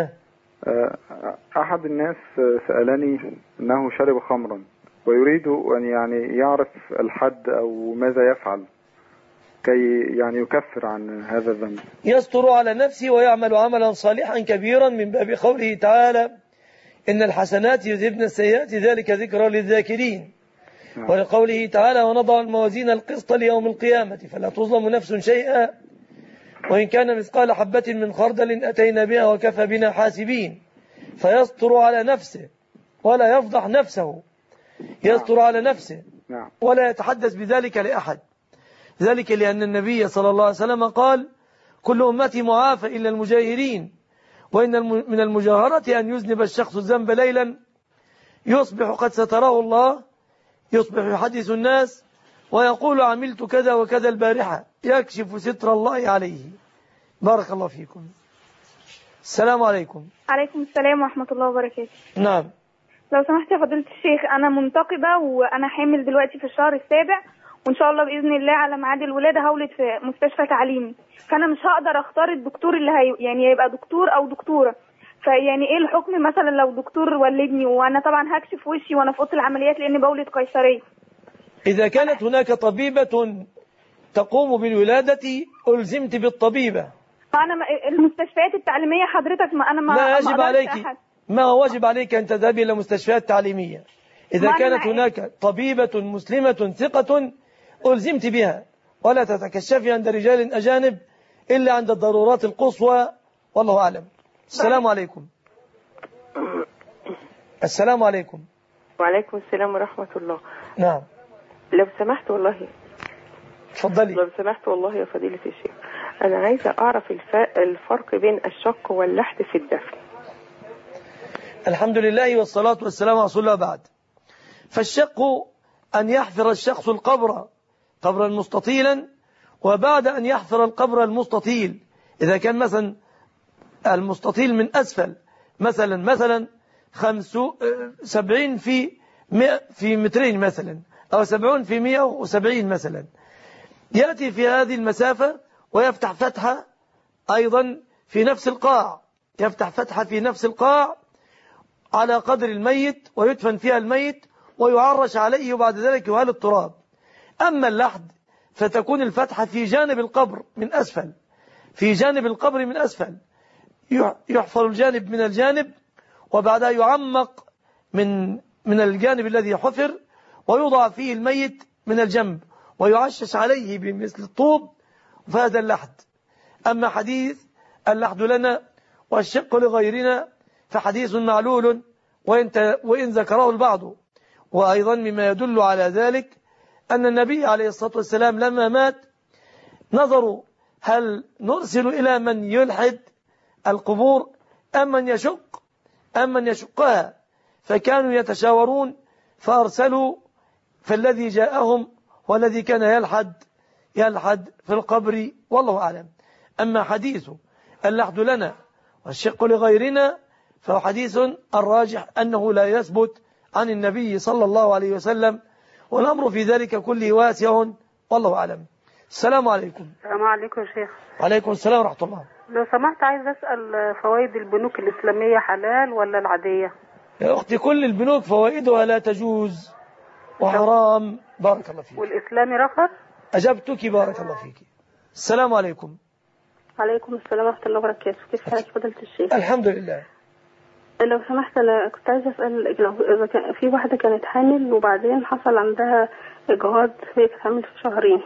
G: أحد الناس سألني أنه شرب خمرا ويريد أن يعرف الحد أو ماذا يفعل كي يكفر عن هذا الذنب.
B: يستر على نفسه ويعمل عملا صالحا كبيرا من باب قوله تعالى: إن الحسنات يذهبن السيئات ذلك ذكرى للذاكرين. ولقوله تعالى: ونضع الموازين القسط ليوم القيامة فلا تظلم نفس شيئا وإن كان مثقال حبة من خردل أتينا بها وكفى بنا حاسبين. فيستر على نفسه ولا يفضح نفسه، يستر على نفسه ولا يتحدث بذلك لأحد، ذلك لأن النبي صلى الله عليه وسلم قال: كل أمتي معافى إلا المجاهرين، وإن من المجاهرة أن يذنب الشخص الذنب ليلا يصبح قد ستره الله، يصبح يحدث الناس ويقول: عملت كذا وكذا البارحة، يكشف ستر الله عليه. بارك الله فيكم. السلام عليكم.
H: عليكم السلام ورحمة الله وبركاته.
B: نعم.
H: لو سمحت يا فضيلة الشيخ، أنا منتقبة وأنا حامل دلوقتي في الشهر السابع، وإن شاء الله بإذن الله على ميعاد الولادة هولد في مستشفى تعليمي، فأنا مش هقدر أختار الدكتور اللي هيبقى دكتور أو دكتورة، إيه الحكم مثلا لو دكتور ولدني وأنا طبعا هكشف وشي وأنا في أوضة العمليات لأني بولد قيصرية؟
B: إذا كانت هناك طبيبة تقوم بالولادة ألزمت بالطبيبة.
H: أنا المستشفيات التعليمية حضرتك
B: لا يجب عليك، ما هو واجب عليك أن تذهبي إلى مستشفيات تعليمية. إذا كانت هناك طبيبة مسلمة ثقة ألزمت بها، ولا تتكشفي عند رجال أجانب إلا عند الضرورات القصوى، والله أعلم. السلام عليكم. السلام عليكم.
I: وعليكم السلام ورحمة الله.
B: نعم.
I: لو سمحت والله.
B: تفضلي.
I: لو سمحت والله يا فضيلة الشيخ، أنا عايزة أعرف الفرق بين الشق واللحد في الدفن.
B: الحمد لله والصلاة والسلام على رسول الله. بعد، فالشق أن يحفر الشخص القبر قبرا مستطيلا، وبعد أن يحفر القبر المستطيل، إذا كان مثلا المستطيل من أسفل مثلا 70 في مترين مثلا، أو 70 في 170 مثلا، يأتي في هذه المسافة ويفتح فتحة أيضا في نفس القاع، يفتح فتحة في نفس القاع على قدر الميت، ويدفن فيها الميت ويعرش عليه، وبعد ذلك يهال التراب. أما اللحد فتكون الفتحة في جانب القبر من أسفل، في جانب القبر من أسفل، يحفر الجانب من الجانب، وبعدها يعمق من الجانب الذي حفر، ويوضع فيه الميت من الجنب، ويعشش عليه بمثل الطوب، فهذا اللحد. أما حديث اللحد لنا والشق لغيرنا فحديث معلول، وإن ذكره البعض. وأيضا مما يدل على ذلك أن النبي عليه الصلاة والسلام لما مات نظروا هل نرسل إلى من يلحد القبور أم من يشقها، فكانوا يتشاورون فأرسلوا، فالذي جاءهم والذي كان يلحد في القبر، والله أعلم. أما حديث اللحد لنا والشق لغيرنا فهو حديث الراجح أنه لا يثبت عن النبي صلى الله عليه وسلم، والأمر في ذلك كله واسع، والله أعلم. السلام عليكم.
J: السلام عليكم يا شيخ.
B: وعليكم السلام ورحمة الله.
J: لو سمحت عايز أسأل، فوائد البنوك الإسلامية حلال ولا العادية؟
B: يا أختي كل البنوك فوائدها لا تجوز وحرام. بارك الله فيك.
J: والإسلامي رخص؟
B: أجبتك، بارك الله فيك. السلام عليكم.
J: عليكم السلام ورحمة الله وبركاته. كيف حالك فضيلة الشيخ؟
B: الحمد لله.
J: لو سمحت أنا كنت عايزة أسأل، إذا كان في واحدة كانت حامل وبعدين حصل عندها إجهاض، هي كانت حامل في شهرين،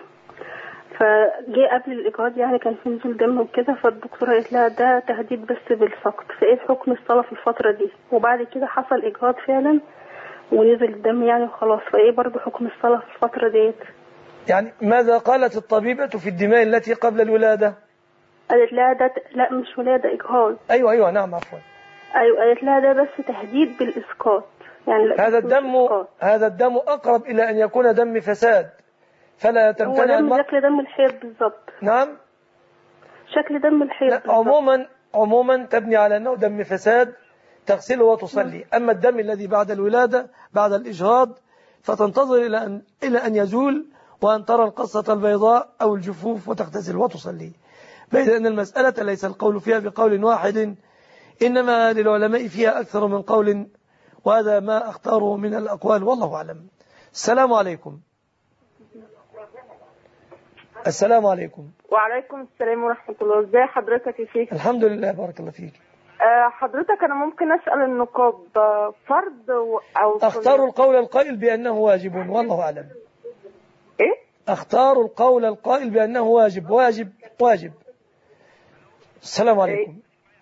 J: فجي قبل الإجهاض يعني كان في نزول دم وكده، فالدكتورة قالت لها ده تهديد بس بالسقط، فإيه حكم الصلاة في الفترة دي؟ وبعد كده حصل إجهاض فعلا ونزل الدم يعني وخلاص، فإيه برضو حكم الصلاة في الفترة ديت؟
B: يعني ماذا قالت الطبيبة في الدماء التي قبل الولادة؟
J: قالت لها ده لا مش ولادة، إجهاض.
B: أيوة نعم عفوا.
J: أيوة قالت لها ده بس تهديد بالإسقاط، يعني
B: هذا الدم أقرب إلى أن يكون دم فساد، فلا تمتنع.
J: هو دم شكل دم الحيض بالضبط.
B: نعم
J: شكل دم الحيض
B: بالضبط. عموما تبني على أنه دم فساد تغسله وتصلي. أما الدم الذي بعد الولادة بعد الإجهاض فتنتظر إلى أن يزول، وأن ترى القصة البيضاء أو الجفوف وتغتسل وتصلي. بيد أن المسألة ليس القول فيها بقول واحد، إنما للعلماء فيها أكثر من قول، وهذا ما أختاره من الأقوال، والله أعلم. السلام عليكم. السلام عليكم.
K: وعليكم السلام ورحمة الله. ازاي حضرتك يا شيخ؟
B: الحمد لله بارك الله فيك.
K: حضرتك أنا ممكن أسأل النقاب فرض أو
B: أختار القول القائل بأنه واجب، والله أعلم.
K: إيه؟
B: أختار القول القائل بأنه واجب. السلام عليكم.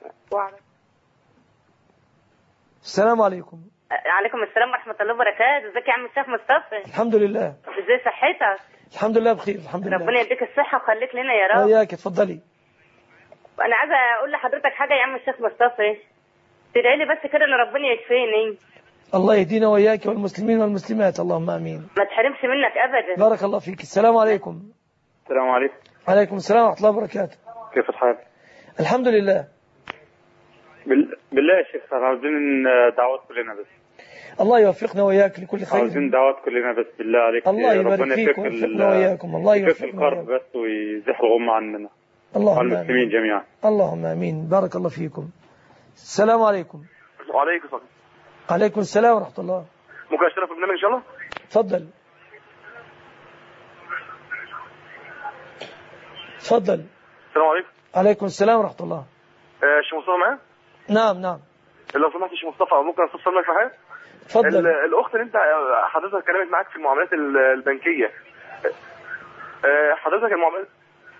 B: السلام عليكم.
L: عليكم السلام ورحمة الله وبركاته. ازيك يا عم الشيخ مصطفى؟
B: الحمد لله.
L: ازاي صحتك؟
B: الحمد لله بخير الحمد لله.
L: ربنا يديك الصحة وخليك لنا يا رب.
B: وياك اتفضلي.
L: وانا عايزة اقول لحضرتك حاجة يا عم الشيخ مصطفى، تدعي لي بس كده ان ربنا يشفيني.
B: الله يهدينا وياك والمسلمين والمسلمات، اللهم امين.
L: ما تحرمش منك ابدا.
B: بارك الله فيك. السلام عليكم.
M: السلام عليكم.
B: وعليكم السلام ورحمة الله وبركاته.
M: كيف الحال؟
B: الحمد لله.
M: بالله يا شيخ عاوزين دعوات كلنا بس.
B: الله يوفقنا وياك لكل خير.
M: عاوزين دعوات كلنا بس بالله عليك.
B: الله يبارك فيك ويوفقنا وياكم. الله يوفقنا
M: القرب بس ويزيح الغمة عننا.
B: اللهم
M: المسلمين جميعا.
B: اللهم امين. بارك الله فيكم. السلام عليكم.
N: وعليكم السلام.
B: عليكم السلام ورحمة الله.
N: ممكن اشترك في البرنامج ان شاء الله؟
B: تفضل.
N: السلام عليكم.
B: عليكم السلام ورحمة الله.
N: شيخ مصطفى معايا؟
B: نعم.
N: لو سمحت يا شيخ مصطفى ممكن استفسر منك في حاجه؟
B: اتفضل.
N: الاخت اللي انت حضرتك اتكلمت معاك في المعاملات البنكيه، حضرتك المعاملات،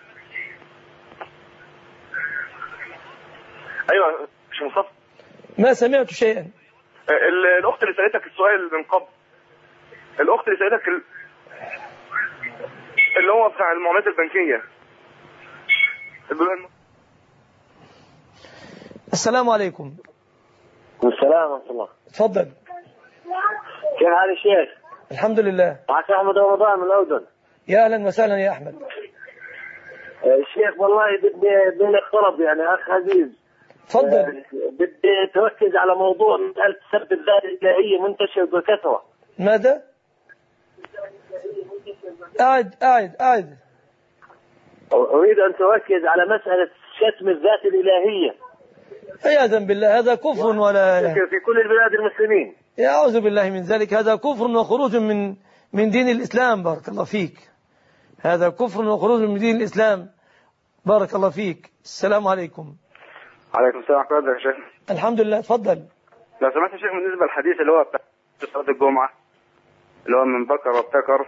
N: ايوه شيخ مصطفى
B: ما سمعت شيئا.
N: الاخت اللي سالتك السؤال من قبل، الاخت اللي سالتك اللي هو بتاع المعاملات البنكيه.
B: السلام عليكم.
O: والسلام ورحمة الله.
B: تفضل.
O: كيف حال الشيخ؟
B: الحمد لله.
O: معك أحمد رمضان من الأردن.
B: يا أهلا وسهلا يا أحمد.
O: الشيخ والله بدي لك طلب يعني أخ عزيز.
B: تفضل.
O: بدي تركز على موضوع مسألة سب الذات الإلهية منتشر بكثرة.
B: ماذا؟ أعد.
O: أريد أن تركز على مسألة شتم الذات الإلهية.
B: عياذا بالله، هذا كفر ولا
O: في كل البلاد المسلمين.
B: أعوذ بالله من ذلك، هذا كفر وخروج من دين الإسلام. بارك الله فيك. هذا كفر وخروج من دين الإسلام. بارك الله فيك. السلام عليكم.
P: عليكم السلام ورحمة الله يا شيخ.
B: الحمد لله. تفضل.
P: لو سمحت يا شيخ، بالنسبة للحديث اللي هو بتاع صلاة الجمعة اللي هو من بكر وابتكر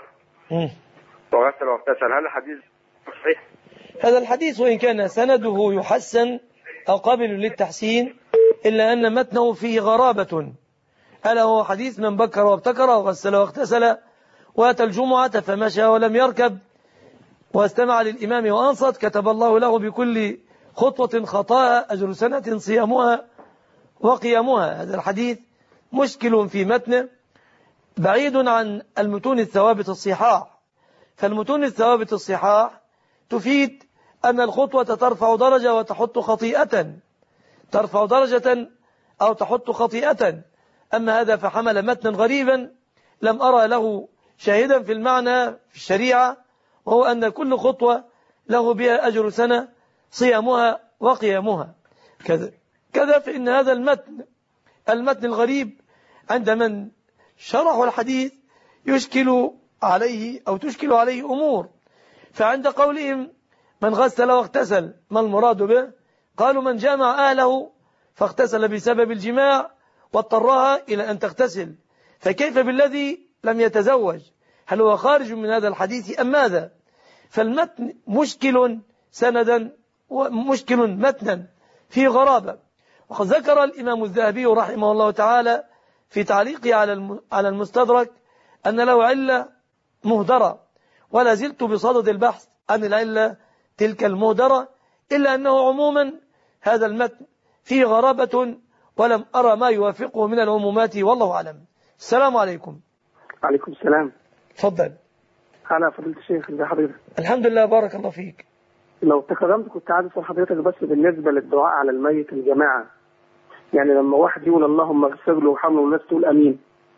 P: وغسل واغتسل، هل الحديث صحيح؟
B: هذا الحديث وإن كان سنده يحسن أو قابل للتحسين إلا أن متنه فيه غرابة، ألا هو حديث من بكر وابتكر وغسل واغتسل وأتى الجمعة فمشى ولم يركب واستمع للإمام وأنصت كتب الله له بكل خطوة خطاها أجر سنة صيامها وقيامها. هذا الحديث مشكل في متنه بعيد عن المتون الثوابت الصحاح. فالمتون الثوابت الصحاح تفيد أن الخطوة ترفع درجة وتحط خطيئة، ترفع درجة أو تحط خطيئة. أما هذا فحمل متنا غريبا لم أرى له شاهدا في المعنى في الشريعة، وهو أن كل خطوة له بها أجر سنة صيامها وقيامها. كذا فإن هذا المتن الغريب عند من شرحوا الحديث يشكل عليه أو تشكل عليه أمور. فعند قولهم من غسل واغتسل ما المراد به؟ قالوا من جامع أهله فاغتسل بسبب الجماع واضطرها إلى أن تغتسل، فكيف بالذي لم يتزوج؟ هل هو خارج من هذا الحديث أم ماذا؟ فالمتن مشكل سندا ومشكل متنا في غرابة. وقد ذكر الإمام الذهبي رحمه الله تعالى في تعليقه على المستدرك أن له علة مهدرة، ولا زلت بصدد البحث عن العلة تلك المهدرة، إلا أنه عموما هذا المتن فيه غرابة ولم أرى ما يوافقه من العمومات والله أعلم. السلام عليكم.
Q: عليكم السلام.
B: تفضل.
Q: أنا فضيلة الشيخ، ازي حضرتك؟
B: الحمد لله بارك الله فيك.
Q: لو تكرمت كنت عايز أسأل حضرتك بس بالنسبة للدعاء على الميت الجماعة، يعني لما واحد يقول اللهم اغفر له وارحمه والناس تقول أمين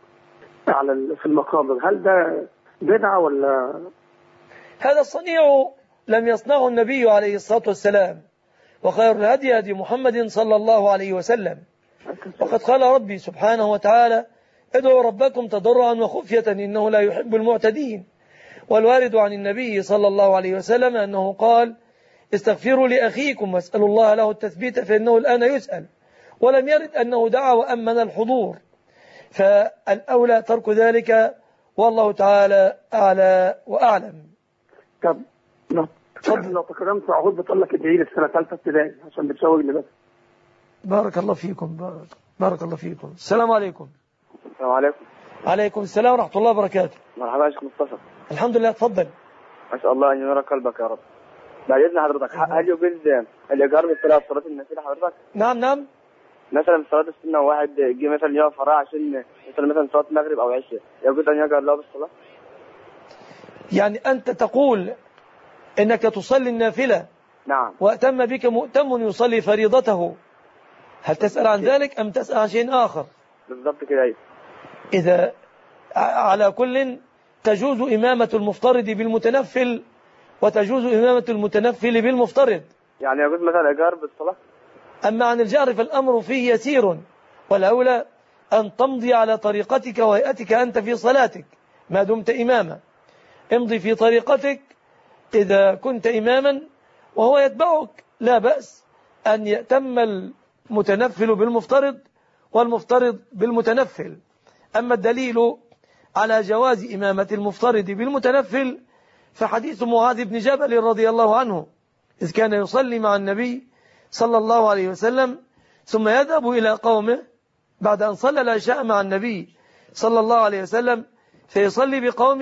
Q: في المقابر، هل ده بدعة ولا؟
B: هذا الصنيع لم يصنعه النبي عليه الصلاة والسلام، وخير الهدي هدي محمد صلى الله عليه وسلم. وقد قال ربي سبحانه وتعالى ادعوا ربكم تضرعا وخفية إنه لا يحب المعتدين. والوارد عن النبي صلى الله عليه وسلم أنه قال استغفروا لأخيكم واسألوا الله له التثبيت فإنه الآن يسأل. ولم يرد أنه دعا وأمن الحضور، فالأولى ترك ذلك والله تعالى أعلى وأعلم.
Q: طب لو تكرمت عهود بتقول لك ادعي لي السنة 3 ابتدائي عشان بتشوق لي بس.
B: بارك الله فيكم. بارك الله فيكم. السلام عليكم.
P: السلام عليكم.
B: عليكم السلام ورحمة الله وبركاته.
P: مرحبا يا شيخ مصطفى.
B: الحمد لله. تفضل.
P: ما شاء الله ينور قلبك يا رب. بعد إذن حضرتك، هل يجوز الإيجار بالصلاة صلاة النافلة حضرتك؟
B: نعم.
P: مثلا صلاة السنة واحد يجي مثلا يقف وراء عشان مثلا صلاة المغرب أو عشاء، يجوز أن يجار له بالصلاة؟
B: يعني أنت تقول إنك تصلي النافلة
P: نعم،
B: وأتم بك مؤتم يصلي فريضته، هل تسأل عن ذلك أم تسأل عن شيء آخر؟
P: بالضبط كده. أيوة.
B: إذا على كل تجوز إمامة المفترض بالمتنفل وتجوز إمامة المتنفل بالمفترض.
P: يعني يجوز مثلا إيجار بالصلاة؟
B: أما عن الجهر فالأمر فيه يسير، والأولى أن تمضي على طريقتك وهيئتك أنت في صلاتك ما دمت إماما. امضي في طريقتك إذا كنت إماما وهو يتبعك لا بأس أن يأتم المتنفل بالمفترض والمفترض بالمتنفل. أما الدليل على جواز إمامة المفترض بالمتنفل فحديث معاذ بن جبل رضي الله عنه، إذ كان يصلي مع النبي صلى الله عليه وسلم ثم يذهب إلى قومه بعد أن صلى العشاء مع النبي صلى الله عليه وسلم فيصلي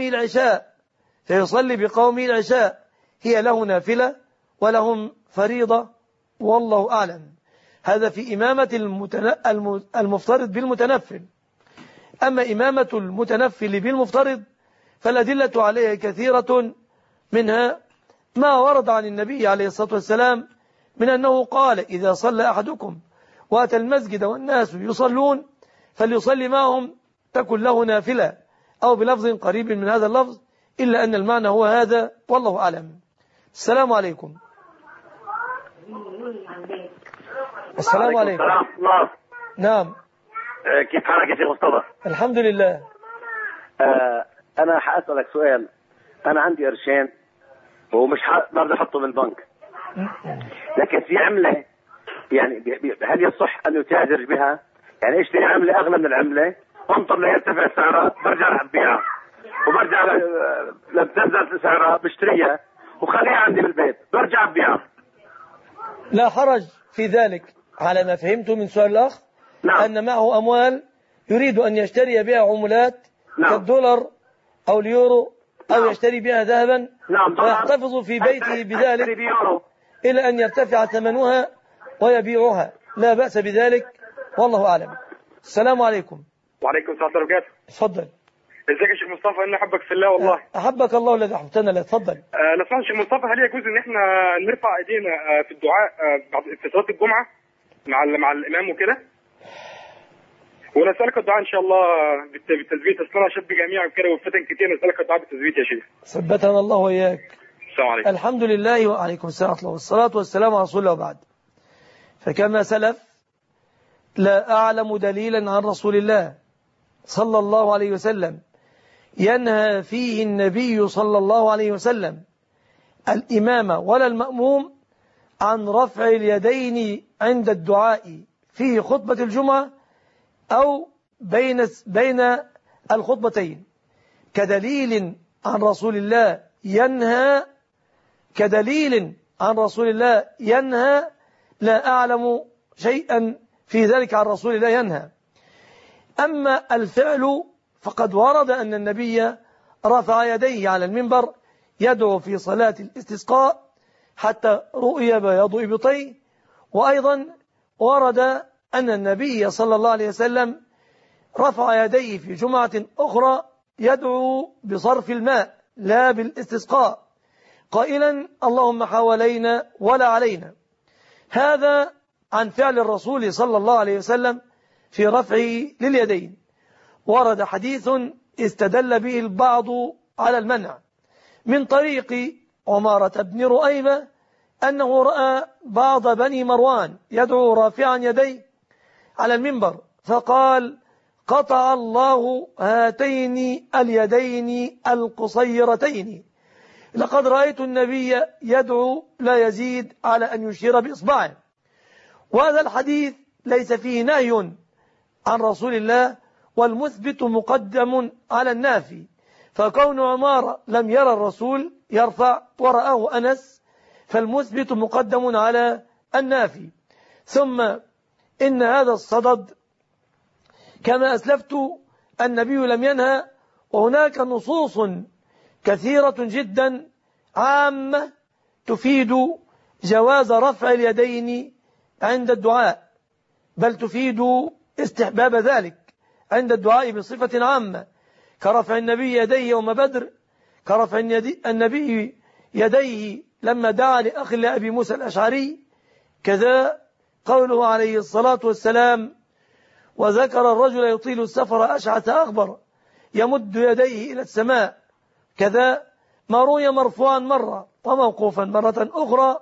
B: بقومه العشاء هي له نافلة ولهم فريضة والله أعلم. هذا في إمامة المفترض بالمتنفل. أما إمامة المتنفل بالمفترض فالأدلة عليها كثيرة، منها ما ورد عن النبي عليه الصلاة والسلام من أنه قال: إذا صلى أحدكم وأتى المسجد والناس يصلون فليصلي معهم تكن له نافلة، أو بلفظ قريب من هذا اللفظ، إلا أن المعنى هو هذا والله أعلم. السلام عليكم. السلام عليكم. نعم.
O: كيف حالك يا شيخ مصطفى؟
B: الحمد لله.
O: أنا حأسألك سؤال. أنا عندي قرشين ومش برضه أحطه بالبنك، لكن في عملة، يعني هل يصح أن يتاجر بها؟ يعني اشتري عملة أغلى من العملة وانطر ليرتفع سعرها برجع أبيعها، وبرجع لما تنزل سعرها بشتريها وخليها عندي بالبيت برجع أبيعها.
B: لا حرج في ذلك على ما فهمته من سؤال الأخ. نعم. أن معه أموال يريد أن يشتري بها عملات. نعم. كالدولار أو اليورو. نعم. أو يشتري بها ذهبا. نعم. ويحتفظ في بيته بذلك إلى أن يرتفع ثمنها ويبيعها، لا بأس بذلك والله أعلم. السلام عليكم.
R: وعليكم السلام ورحمة الله وبركاته.
B: اتفضل.
R: ازيك يا شيخ مصطفى؟ اني احبك في الله والله.
B: احبك الله الذي احببتنا له. اتفضل.
R: لو سمحت شيخ مصطفى، هل يجوز ان احنا نرفع ايدينا في الدعاء في صلاه الجمعه مع الامام وكده؟ ونسالك الدعاء ان شاء الله بالتثبيت، اصل انا شاب جميع وكده وفتن كتير، نسالك الدعاء بالتثبيت يا شيخ.
B: ثبتنا الله واياك.
R: السلام عليكم.
B: الحمد لله وعليكم السلام ورحمه الله، والصلاه والسلام على رسول الله وبعد. فكما سلف لا أعلم دليلا عن رسول الله صلى الله عليه وسلم ينهى فيه النبي صلى الله عليه وسلم الإمام ولا المأموم عن رفع اليدين عند الدعاء في خطبة الجمعة أو بين الخطبتين كدليل عن رسول الله ينهى لا أعلم شيئا في ذلك عن رسول الله ينهى. أما الفعل فقد ورد أن النبي رفع يديه على المنبر يدعو في صلاة الاستسقاء حتى رؤي بياض إبطيه، وأيضا ورد أن النبي صلى الله عليه وسلم رفع يديه في جمعة أخرى يدعو بصرف الماء لا بالاستسقاء قائلا: اللهم حوالينا ولا علينا. هذا عن فعل الرسول صلى الله عليه وسلم في رفعه لليدين. ورد حديث استدل به البعض على المنع من طريق عمارة بن رؤيبة أنه رأى بعض بني مروان يدعو رافعا يديه على المنبر فقال: قطع الله هاتين اليدين القصيرتين، لقد رأيت النبي يدعو لا يزيد على أن يشير بإصبعه. وهذا الحديث ليس فيه نهي عن رسول الله، والمثبت مقدم على النافي، فكون عمارة لم يرى الرسول يرفع ورآه أنس فالمثبت مقدم على النافي. ثم إن هذا الصدد كما أسلفت النبي لم ينهى، وهناك نصوص كثيرة جدا عامة تفيد جواز رفع اليدين عند الدعاء، بل تفيد استحباب ذلك عند الدعاء بصفة عامة، كرفع النبي يديه يوم بدر، كرفع النبي يديه لما دعا لأخ لأبي موسى الأشعري، كذا قوله عليه الصلاة والسلام: وذكر الرجل يطيل السفر أشعث أغبر يمد يديه إلى السماء، كذا ما روي مرفوعا مرة وموقوفا مرة أخرى: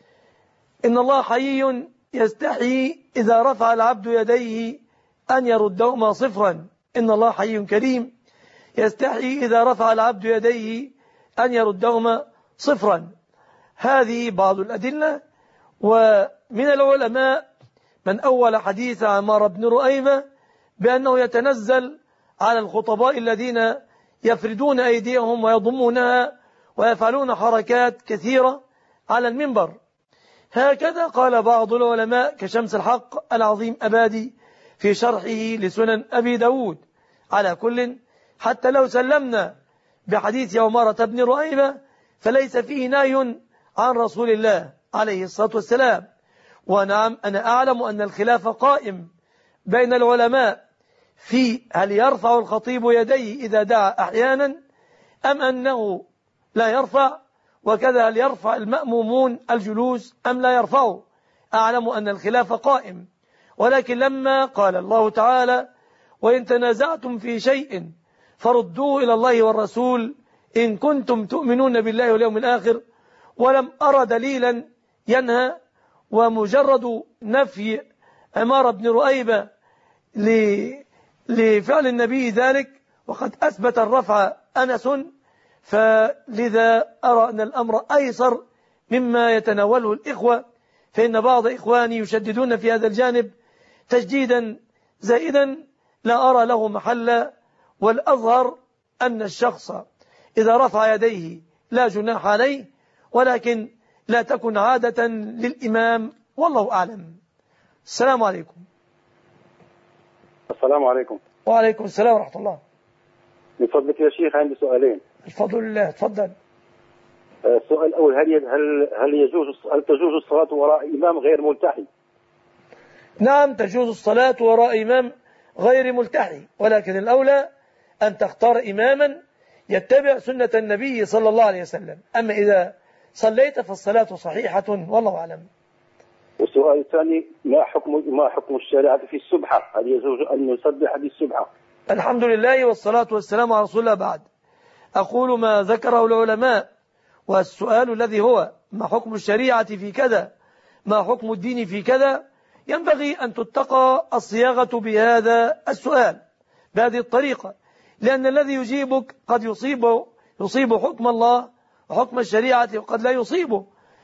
B: إن الله حيي يستحيي إذا رفع العبد يديه أن يردهما صفرا، إن الله حي كريم يستحيي إذا رفع العبد يديه أن يردهما صفرا. هذه بعض الأدلة، ومن العلماء من أول حديث عمار بن رؤيمة بأنه يتنزل على الخطباء الذين يفردون أيديهم ويضمونها ويفعلون حركات كثيرة على المنبر. هكذا قال بعض العلماء كشمس الحق العظيم أبادي في شرحه لسنن أبي داود. على كل، حتى لو سلمنا بحديث عمارة بن رؤيمة فليس فيه نهي عن رسول الله عليه الصلاة والسلام. ونعم، أنا أعلم أن الخلاف قائم بين العلماء في هل يرفع الخطيب يديه إذا دعا أحيانا أم أنه لا يرفع، وكذا هل يرفع المأمومون الجلوس أم لا يرفعه. أعلم أن الخلاف قائم، ولكن لما قال الله تعالى وإن تنازعتم في شيء فردوه إلى الله والرسول إن كنتم تؤمنون بالله واليوم الآخر، ولم أرى دليلا ينهى، ومجرد نفي عمار بن رؤيبة لفعل النبي ذلك وقد أثبت الرفع أنس، فلذا أرى أن الأمر أيسر مما يتناوله الإخوة، فإن بعض إخواني يشددون في هذا الجانب تشديدا زائدا لا أرى له محلا. والأظهر أن الشخص إذا رفع يديه لا جناح عليه، ولكن لا تكن عادة للإمام، والله أعلم. السلام عليكم.
S: السلام عليكم.
B: وعليكم السلام ورحمة الله.
S: من فضلك يا شيخ عندي سؤالين.
B: الفضل لله، تفضل.
S: السؤال الأول، هل تجوز الصلاة وراء إمام غير ملتحي؟
B: نعم، تجوز الصلاة وراء إمام غير ملتحي، ولكن الأولى أن تختار إماما يتبع سنة النبي صلى الله عليه وسلم. أما إذا صليت فالصلاة صحيحة، والله أعلم.
S: والسؤال الثاني، ما حكم الشريعة في السبحة؟ هل يجوز أن نسبح بالسبحة؟
B: الحمد لله والصلاة والسلام على رسول الله. بعد أقول ما ذكره العلماء، والسؤال الذي هو ما حكم الشريعة في كذا، ما حكم الدين في كذا، ينبغي أن تتقى الصياغة بهذا السؤال بهذه الطريقة، لأن الذي يجيبك قد يصيب حكم الله وحكم الشريعة وقد لا يصيبه.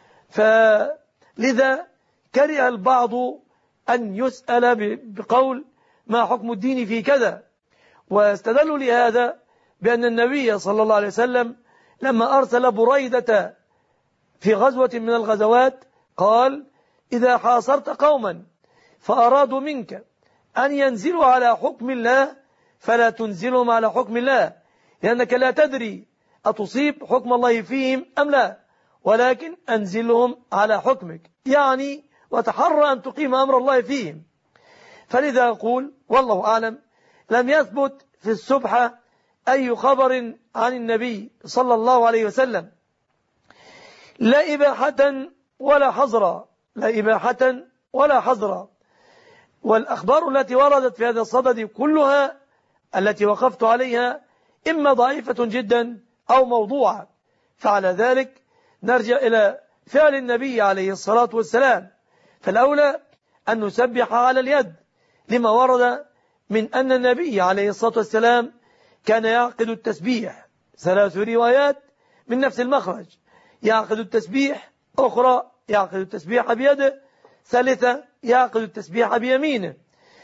B: فلذا كره البعض أن يسأل بقول ما حكم الدين في كذا، واستدلوا لهذا بأن النبي صلى الله عليه وسلم لما أرسل بريدة في غزوة من الغزوات قال إذا حاصرت قوما فأرادوا منك أن ينزلوا على حكم الله فلا تنزلهم على حكم الله، لأنك لا تدري أتصيب حكم الله فيهم أم لا، ولكن أنزلهم على حكمك، يعني وتحرى أن تقيم أمر الله فيهم. فلذا أقول والله أعلم لم يثبت في السبحة أي خبر عن النبي صلى الله عليه وسلم، لا إباحة ولا حظرا، لا إباحة ولا حظرا. والأخبار التي وردت في هذا الصدد كلها التي وقفت عليها إما ضعيفة جدا أو موضوعة، فعلى ذلك نرجع إلى فعل النبي عليه الصلاة والسلام. فالأولى أن نسبح على اليد لما ورد من أن النبي عليه الصلاة والسلام كان يعقد التسبيح، 3 روايات من نفس المخرج، يعقد التسبيح، أخرى يعقد التسبيح بيده، ثالثة يعقد التسبيح بيمينه،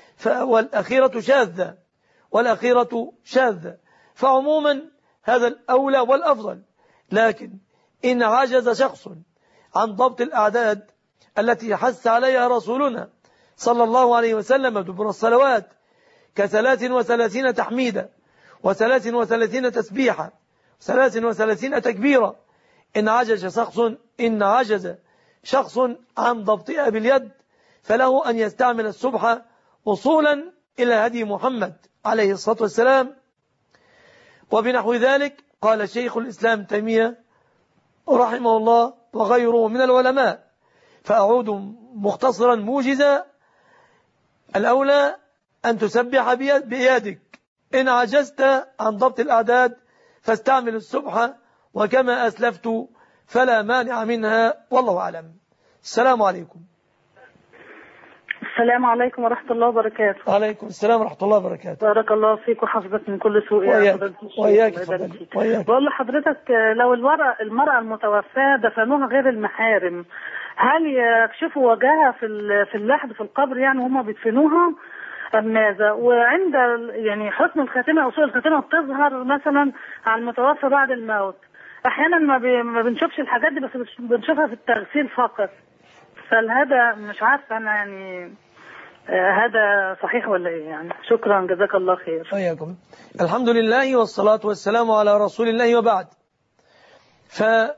B: والأخيرة شاذة. فعموما هذا الأولى والأفضل. لكن إن عجز شخص عن ضبط الأعداد التي حث عليها رسولنا صلى الله عليه وسلم دبر الصلوات ك33 تحميدة و33 تسبيحة و33 تكبيرة، إن عجز شخص عن ضبطها باليد فله أن يستعمل السبحة وصولا إلى هدي محمد عليه الصلاة والسلام. وبنحو ذلك قال شيخ الإسلام تيمية رحمه الله وغيره من العلماء. فأعود مختصرا موجزا، الأولى أن تسبح بيدك، إن عجزت عن ضبط الأعداد فاستعمل السبحة، وكما أسلفت فلا مانع منها، والله أعلم. السلام عليكم.
T: السلام عليكم ورحمة الله وبركاته.
B: وعليكم السلام ورحمة الله وبركاته.
T: بارك الله فيك وحفظك من كل سوء.
B: وإياك.
T: بقول لحضرتك لو المرأة المتوفاة دفنوها غير المحارم، هل يكشفوا وجهها في اللحد في القبر يعني هم بيدفنوها أم ماذا؟ وعند يعني حسن الخاتمة أو سوء الخاتمة بتظهر مثلا على المتوفى بعد الموت. أحيانا ما بنشوفش الحاجات دي، بس بنشوفها في التغسيل فقط. فهذا مش عارفة أنا يعني هذا صحيح ولا إيه يعني؟ شكرا جزاك الله خير.
B: وإياكم. الحمد لله والصلاة والسلام على رسول الله وبعد. فلا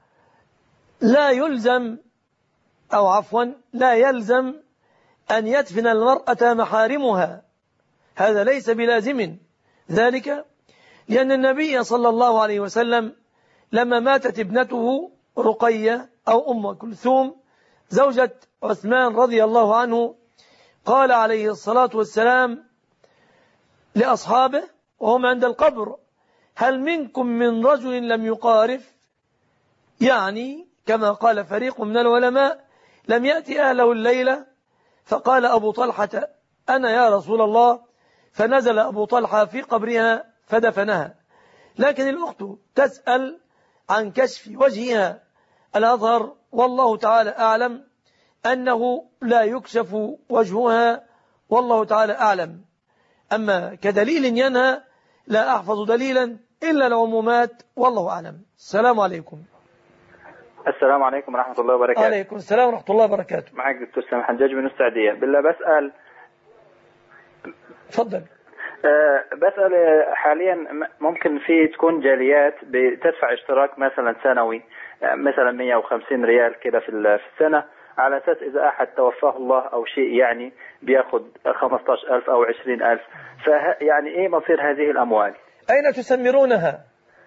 B: يلزم أو عفوا لا يلزم أن يدفن المرأة محارمها، هذا ليس بلازم، ذلك لأن النبي صلى الله عليه وسلم لما ماتت ابنته رقية أو أم كلثوم زوجة عثمان رضي الله عنه قال عليه الصلاة والسلام لأصحابه وهم عند القبر: هل منكم من رجل لم يقارف؟ يعني كما قال فريق من العلماء لم يأتي أهله الليلة. فقال أبو طلحة: أنا يا رسول الله. فنزل أبو طلحة في قبرها فدفنها. لكن الأخت تسأل عن كشف وجهها. الأظهر والله تعالى أعلم أنه لا يكشف وجهها، والله تعالى أعلم. أما كدليل ينهى لا أحفظ دليلا إلا العمومات، والله أعلم. السلام عليكم.
U: السلام عليكم ورحمة الله وبركاته.
B: عليكم السلام ورحمة الله وبركاته.
U: معك دكتور سامح حجاج من السعودية. بالله بسأل.
B: تفضل.
U: بسأل حاليا ممكن في تكون جاليات بتدفع اشتراك مثلا سنوي مثلا 150 ريال كده في السنة، على أساس إذا أحد توفاه الله أو شيء يعني بياخد 15,000 أو 20,000. فيعني إيه مصير هذه الأموال؟
B: أين تسمرونها؟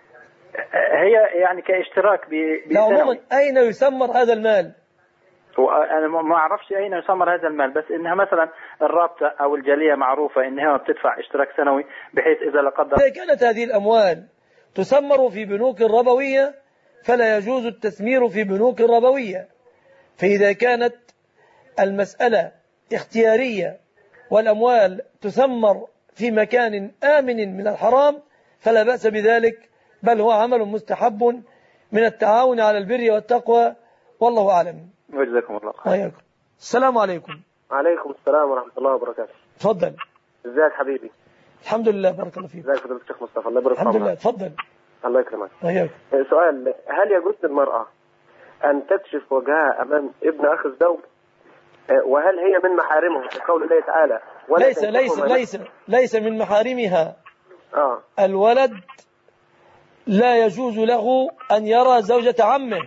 U: هي يعني كاشتراك
B: عموما أين يسمر هذا المال؟
U: أنا ما أعرفش أين يسمر هذا المال، بس إنها مثلا الرابطة أو الجالية معروفة إنها بتدفع اشتراك سنوي، بحيث إذا لا قدر
B: إذا كانت هذه الأموال تسمر في بنوك ربوية فلا يجوز التسمير في بنوك ربوية. فإذا كانت المسألة اختيارية والأموال تسمر في مكان آمن من الحرام فلا بأس بذلك، بل هو عمل مستحب من التعاون على البر والتقوى، والله أعلم.
U: وجزاكم الله خير.
B: وإياكم. السلام عليكم.
V: عليكم السلام ورحمة الله وبركاته.
B: تفضل.
V: ازيك حبيبي؟
B: الحمد لله، بارك الله فيك.
V: ازيك فضيلة الشيخ مصطفى؟ الله يبارك فيك.
B: الحمد لله. تفضل.
V: الله يكرمك.
B: وإياكم.
V: سؤال: هل يجوز للمرأة أن تكشف وجهها أمام ابن أخ الزوج؟ وهل هي من محارمه كقول الله تعالى
B: ليس من محارمها. الولد لا يجوز له أن يرى زوجة عمه.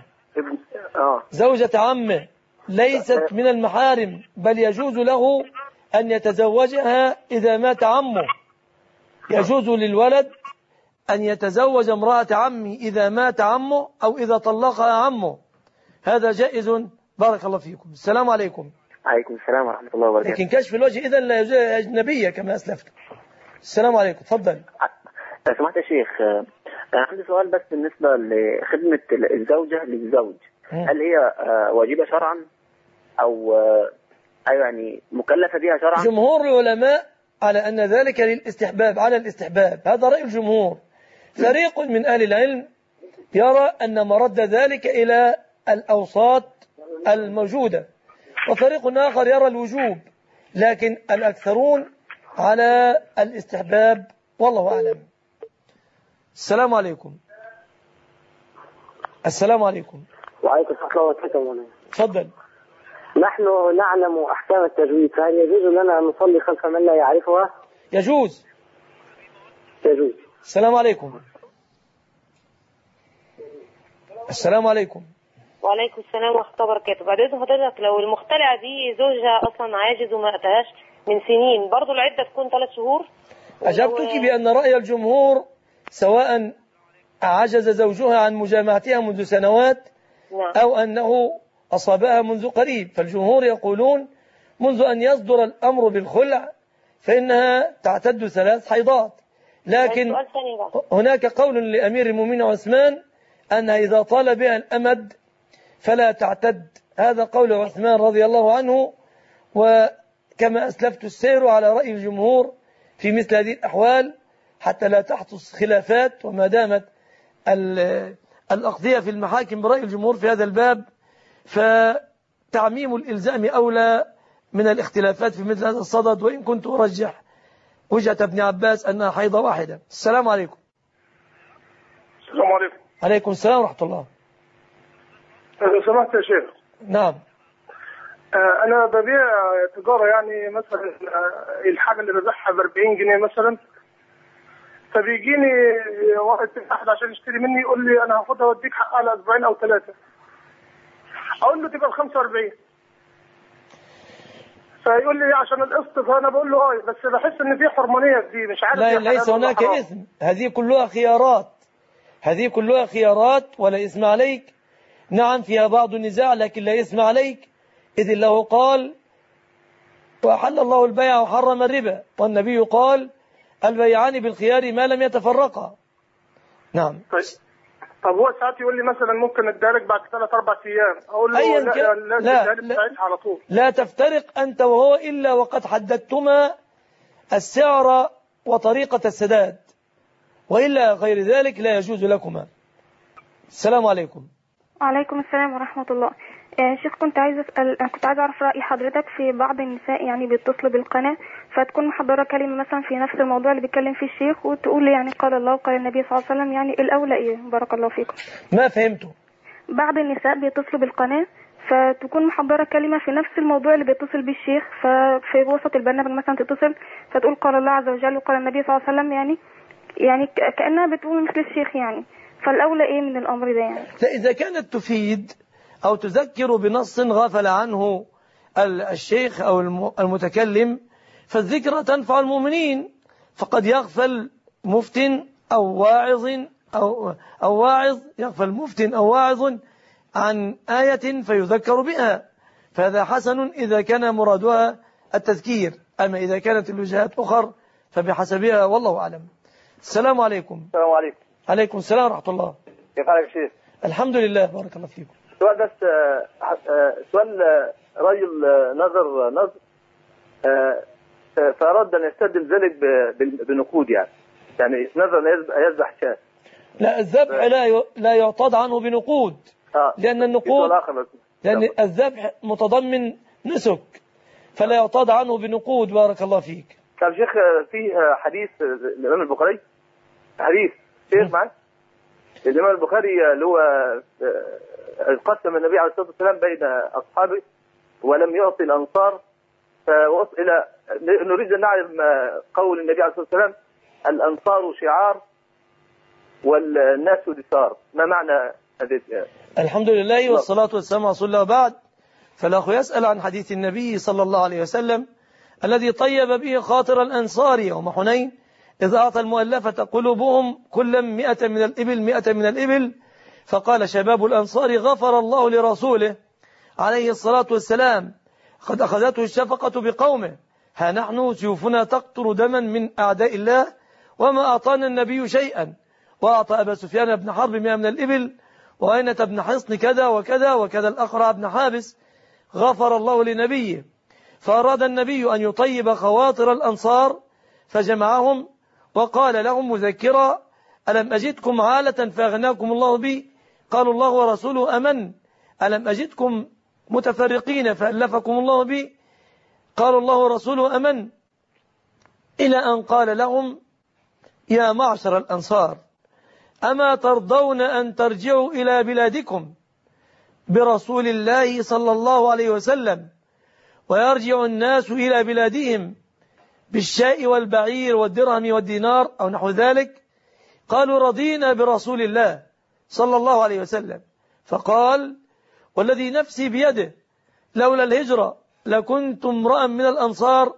B: زوجة عمه ليست من المحارم، بل يجوز له أن يتزوجها إذا مات عمه. يجوز للولد أن يتزوج امرأة عمه إذا مات عمه أو إذا طلقها عمه، هذا جائز. بارك الله فيكم. السلام عليكم.
V: عليكم السلام ورحمة الله وبركاته.
B: لكن كشف الوجه إذن لا يجوز أجنبية كما أسلفت. السلام عليكم. تفضل.
V: سمعت يا شيخ، عندي سؤال بس بالنسبة لخدمة الزوجة للزوج، هل هي واجبة شرعا أو يعني مكلفة بها شرعا؟
B: جمهور العلماء على أن ذلك للاستحباب، على الاستحباب، هذا رأي الجمهور. فريق من أهل العلم يرى أن مرد ذلك إلى الأوساط الموجودة، وفريق آخر يرى الوجوب، لكن الأكثرون على الاستحباب، والله أعلم. السلام عليكم. السلام عليكم.
V: وعليكم السلام ورحمة الله وبركاته.
B: تفضل.
V: نحن نعلم أحكام التجويد، فهل يجوز لنا أن نصلي خلف من لا يعرفها؟
B: يجوز.
V: يجوز.
B: السلام عليكم. السلام عليكم.
W: وعليكم السلام ورحمة الله وبركاته. بعد إذن حضرتك، لو المختلعة دي زوجها أصلا عاجز وما أتاهاش من سنين، برضو العدة تكون 3 شهور؟
B: أجبتك بأن رأي الجمهور سواء عجز زوجها عن مجامعتها منذ سنوات أو أنه أصابها منذ قريب، فالجمهور يقولون منذ أن يصدر الأمر بالخلع فإنها تعتد 3 حيضات. لكن هناك قول لأمير المؤمنين عثمان أنها إذا طال بها الأمد فلا تعتد، هذا قول عثمان رضي الله عنه. وكما أسلفت السير على رأي الجمهور في مثل هذه الأحوال حتى لا تحدث خلافات، وما دامت الأقضية في المحاكم برأي الجمهور في هذا الباب تعميم الإلزام أولى من الاختلافات في مثل هذا الصدد، وإن كنت أرجح وجهة ابن عباس أنها حيضة واحدة. السلام عليكم.
A: السلام عليكم.
B: عليكم السلام ورحمة الله.
A: لو سمحت يا شيخ.
B: نعم.
A: أنا ببيع تجارة، يعني مثلا الحاجة اللي ببيعها ب40 جنيه مثلا، فبيجيني واحد عشان يشتري مني يقول لي أنا هاخدها وأديك حقها على أسبوعين أو 3. أقول له تبقى ب45، فيقول لي عشان القسط، فأنا بقول له بس بحس إن في حرمانية في دي، مش عارف.
B: لا، ليس هناك إثم، هذه كلها خيارات، هذه كلها خيارات ولا إثم عليك. نعم فيها بعض النزاع لكن لا إثم عليك، إذ الله قال وأحل الله البيع وحرم الربا، والنبي قال البيعان بالخيار ما لم يتفرقا. نعم.
A: طب هو ساعات يقول لي مثلا ممكن ادارك بعد 3-4 ايام، اقول له لازم على طول.
B: لا تفترق أنت وهو إلا وقد حددتما السعر وطريقة السداد، وإلا غير ذلك لا يجوز لكما. السلام عليكم.
H: وعليكم السلام ورحمة الله. شيخ كنت عايز أعرف رأي حضرتك في بعض النساء يعني بيتصلوا بالقناة فتكون محضرة كلمة مثلا في نفس الموضوع اللي بيتكلم فيه الشيخ، وتقول لي يعني قال الله وقال النبي صلى الله عليه وسلم، يعني الأولى إيه؟ بارك الله فيكم.
B: ما فهمته.
H: بعض النساء بيتصلوا بالقناة فتكون محضرة كلمة في نفس الموضوع اللي بيتصل به الشيخ، ففي وسط البرنامج مثلا تتصل فتقول قال الله عز وجل وقال النبي صلى الله عليه وسلم، يعني كأنها بتقول مثل الشيخ يعني، فالأولى إيه من الأمر ده يعني؟
B: لا، إذا كانت تفيد أو تذكر بنص غفل عنه الشيخ أو المتكلم فالذكرى تنفع المؤمنين، فقد يغفل مفت أو واعظ أو واعظ، يغفل مفت أو واعظ عن آية فيذكر بها، فهذا حسن إذا كان مرادها التذكير. أما إذا كانت الوجهات أخر فبحسبها، والله أعلم. السلام عليكم.
C: السلام عليكم.
B: عليكم السلام ورحمة الله.
C: كيف حالك يا شيخ؟
B: الحمد لله، بارك الله فيكم.
C: سؤال بس، سؤال رجل نظر فأراد أن يستبدل ذلك بنقود، يعني نظر يذبح شاة.
B: لا، الذبح لا يعتاد عنه بنقود، لأن النقود، لأن الذبح متضمن نسك، فلا يعتاد عنه بنقود. بارك الله فيك.
C: طب شيخ، في حديث الإمام البخاري، حديث شيخ معك الإمام البخاري اللي هو قسم النبي عليه الصلاة والسلام بين أصحابه ولم يعطي الأنصار، إلى نريد أن نعلم قول النبي عليه الصلاة والسلام الأنصار شعار والناس دثار، ما معنى هذه؟
B: الحمد لله والصلاة والسلام على رسول الله. بعد، فالأخ يسأل عن حديث النبي صلى الله عليه وسلم الذي طيب به خاطر الأنصار يوم حنين إذ أعطى المؤلفة قلوبهم كلا 100 من الإبل 100 من الإبل، فقال شباب الأنصار غفر الله لرسوله عليه الصلاة والسلام قد أخذته الشفقة بقومه، ها نحن سيوفنا تقطر دما من أعداء الله وما أعطانا النبي شيئا، وأعطى أبا سفيان بن حرب 100 من الإبل وعينة بن حصن كذا وكذا وكذا الأقرع بن حابس، غفر الله لنبيه. فأراد النبي أن يطيب خواطر الأنصار فجمعهم وقال لهم مذكرا ألم أجدكم عالة فأغناكم الله بي؟ قالوا الله ورسوله أمن. ألم أجدكم متفرقين فألفكم الله بي؟ قالوا الله ورسوله أمن. إلى أن قال لهم يا معشر الأنصار أما ترضون أن ترجعوا إلى بلادكم برسول الله صلى الله عليه وسلم ويرجع الناس إلى بلادهم بالشاء والبعير والدرهم والدينار أو نحو ذلك؟ قالوا رضينا برسول الله صلى الله عليه وسلم. فقال والذي نفسي بيده لولا الهجرة لكنت امرأ من الأنصار،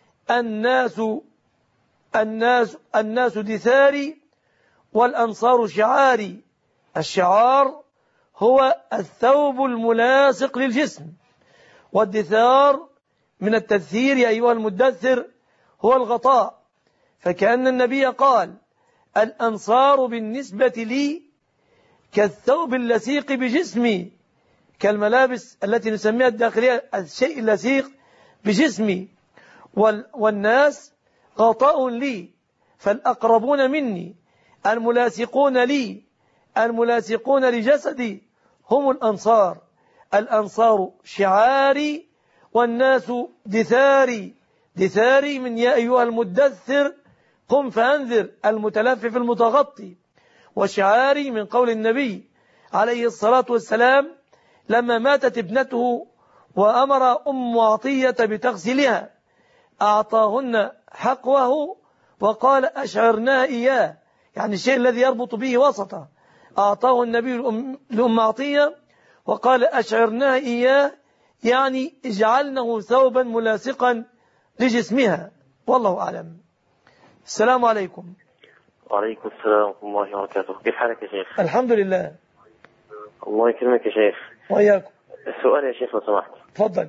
B: الناس دثاري والأنصار شعاري. الشعار هو الثوب الملاصق للجسم، والدثار من التدثير يا أيها المدثر هو الغطاء. فكأن النبي قال الأنصار بالنسبة لي كالثوب اللصيق بجسمي، كالملابس التي نسميها الداخلية الشيء اللصيق بجسمي، والناس غطاء لي، فالأقربون مني الملاصقون لي الملاصقون لجسدي هم الأنصار. الأنصار شعاري والناس دثاري. دثاري من يا أيها المدثر قم فأنذر المتلفف المتغطي. وشعاري من قول النبي عليه الصلاة والسلام لما ماتت ابنته وأمر أم عطية بتغسلها أعطاهن حقوه وقال أشعرنا إياه، يعني الشيء الذي يربط به وسطه. أعطاه النبي لأم عطية وقال أشعرنا إياه، يعني اجعلنه ثوبا ملاصقا لجسمها. والله أعلم. السلام عليكم.
D: وعليكم السلام ورحمة الله وبركاته. كيف حالك يا شيخ؟
B: الحمد لله.
D: الله يكرمك يا شيخ.
B: وإياكم.
D: السؤال يا شيخ لو سمحت.
B: تفضل.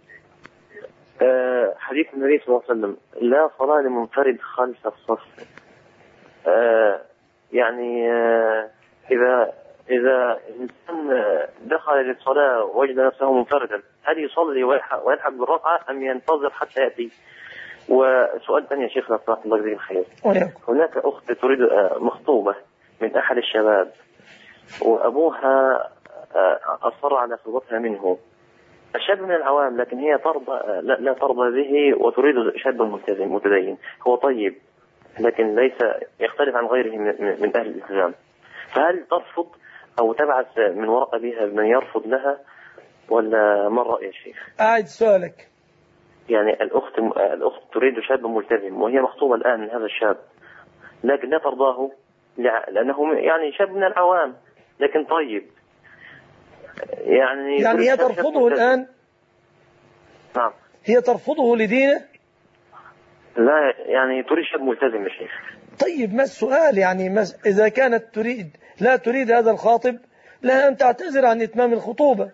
D: حديث النبي صلى الله عليه وسلم لا صلاة لمنفرد خلف الصف. يعني إذا الإنسان دخل للصلاة وجد نفسه منفردا هل يصلي ويلحق بالركعة أم ينتظر حتى يأتي؟ وسؤال ثاني يا شيخ الله يجزيك الخير. هناك أخت تريد مخطوبة من أحد الشباب وأبوها أصر على خطبتها منه. الشاب من العوام لكن هي لا ترضى به وتريد شاب متدين هو طيب لكن ليس يختلف عن غيره من أهل الإسلام، فهل ترفض أو تبعث من وراء أبيها من يرفض لها ولا ما الرأي يا شيخ؟
B: أعد سؤالك.
D: يعني الأخت تريد شاب ملتزم وهي مخطوبة الآن من هذا الشاب لكن لا ترضاه لأنه يعني شاب من العوام لكن طيب. يعني
B: هي ترفضه الآن؟
D: نعم.
B: هي ترفضه لدينه؟
D: لا يعني تريد شاب ملتزم يا شيخ.
B: طيب ما السؤال؟ يعني إذا كانت لا تريد هذا الخاطب لها أن تعتذر عن إتمام الخطوبة.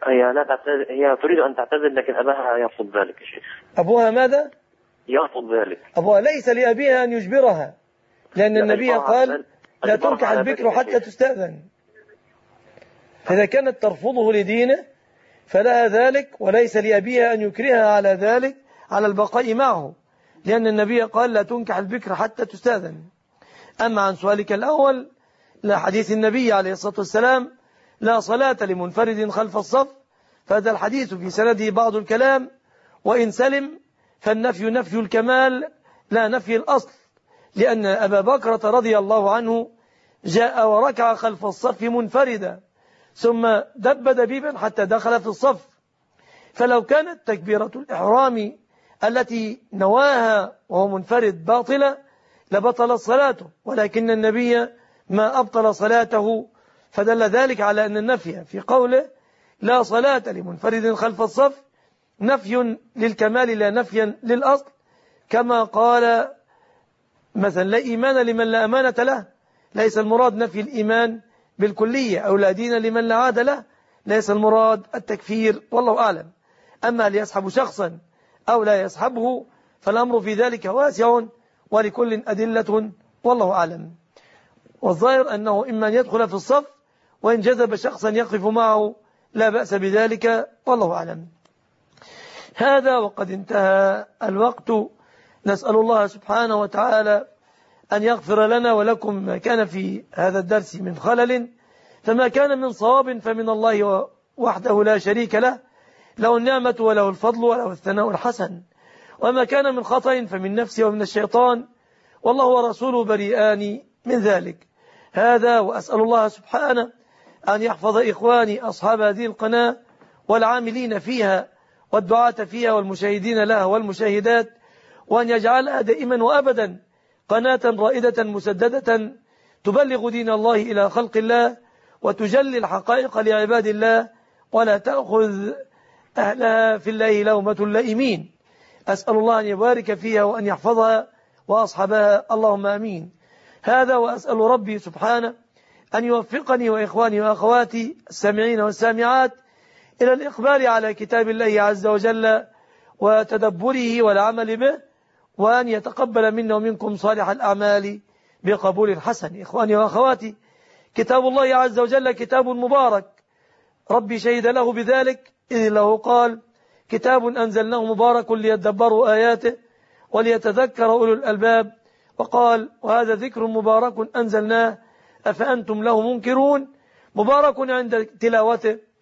D: هي تريد أن تعتذر لكن أباها يرفض ذلك يا شيخ.
B: أبوها ماذا؟
D: يرفض ذلك.
B: أبوها ليس لأبيها أن يجبرها لأن النبي قال لا تنكح البكر حتى تستأذن. فإذا كانت ترفضه لدينه فلها ذلك وليس لأبيها أن يكرهها على ذلك على البقاء معه لأن النبي قال لا تنكح البكر حتى تستأذن. أما عن سؤالك الأول لا حديث النبي عليه الصلاة والسلام لا صلاة لمنفرد خلف الصف، فهذا الحديث في سنده بعض الكلام وإن سلم فالنفي نفي الكمال لا نفي الأصل، لأن أبا بكرة رضي الله عنه جاء وركع خلف الصف منفردا ثم دب دبيبا حتى دخل في الصف، فلو كانت تكبيرة الإحرام التي نواها وهو منفرد باطلة لبطل صلاته، ولكن النبي ما أبطل صلاته، فدل ذلك على أن النفي في قوله لا صلاة لمنفرد خلف الصف نفي للكمال لا نفيا للأصل، كما قال مثلا لا إيمان لمن لا أمانة له، ليس المراد نفي الإيمان بالكلية، أو لا دين لمن لا عاد له، ليس المراد التكفير، والله أعلم. أما ليسحب شخصا أو لا يسحبه فالأمر في ذلك واسع ولكل أدلة، والله أعلم. والظاهر أنه إما أن يدخل في الصف وإن جذب شخصا يقف معه لا بأس بذلك، والله أعلم. هذا وقد انتهى الوقت. نسأل الله سبحانه وتعالى أن يغفر لنا ولكم ما كان في هذا الدرس من خلل، فما كان من صواب فمن الله وحده لا شريك له، له النعمة وله الفضل وله الثناء الحسن، وما كان من خطأ فمن نفسي ومن الشيطان، والله ورسوله بريئان من ذلك. هذا وأسأل الله سبحانه أن يحفظ إخواني أصحاب هذه القناة والعاملين فيها والدعاة فيها والمشاهدين لها والمشاهدات، وأن يجعلها دائما وأبدا قناة رائدة مسددة تبلغ دين الله إلى خلق الله وتجلي الحقائق لعباد الله ولا تأخذ أهلها في الله لومة اللائمين. أسأل الله أن يبارك فيها وأن يحفظها وأصحابها، اللهم آمين. هذا وأسأل ربي سبحانه أن يوفقني وإخواني وأخواتي السامعين والسامعات إلى الإقبال على كتاب الله عز وجل وتدبره والعمل به، وأن يتقبل منا ومنكم صالح الأعمال بقبول حسن. إخواني وأخواتي، كتاب الله عز وجل كتاب مبارك، ربي شهد له بذلك إذ له قال كتاب أنزلناه مبارك ليدبروا آياته وليتذكر أولو الألباب، وقال وهذا ذكر مبارك أنزلناه أفأنتم له منكرون. مبارك عند تلاوته،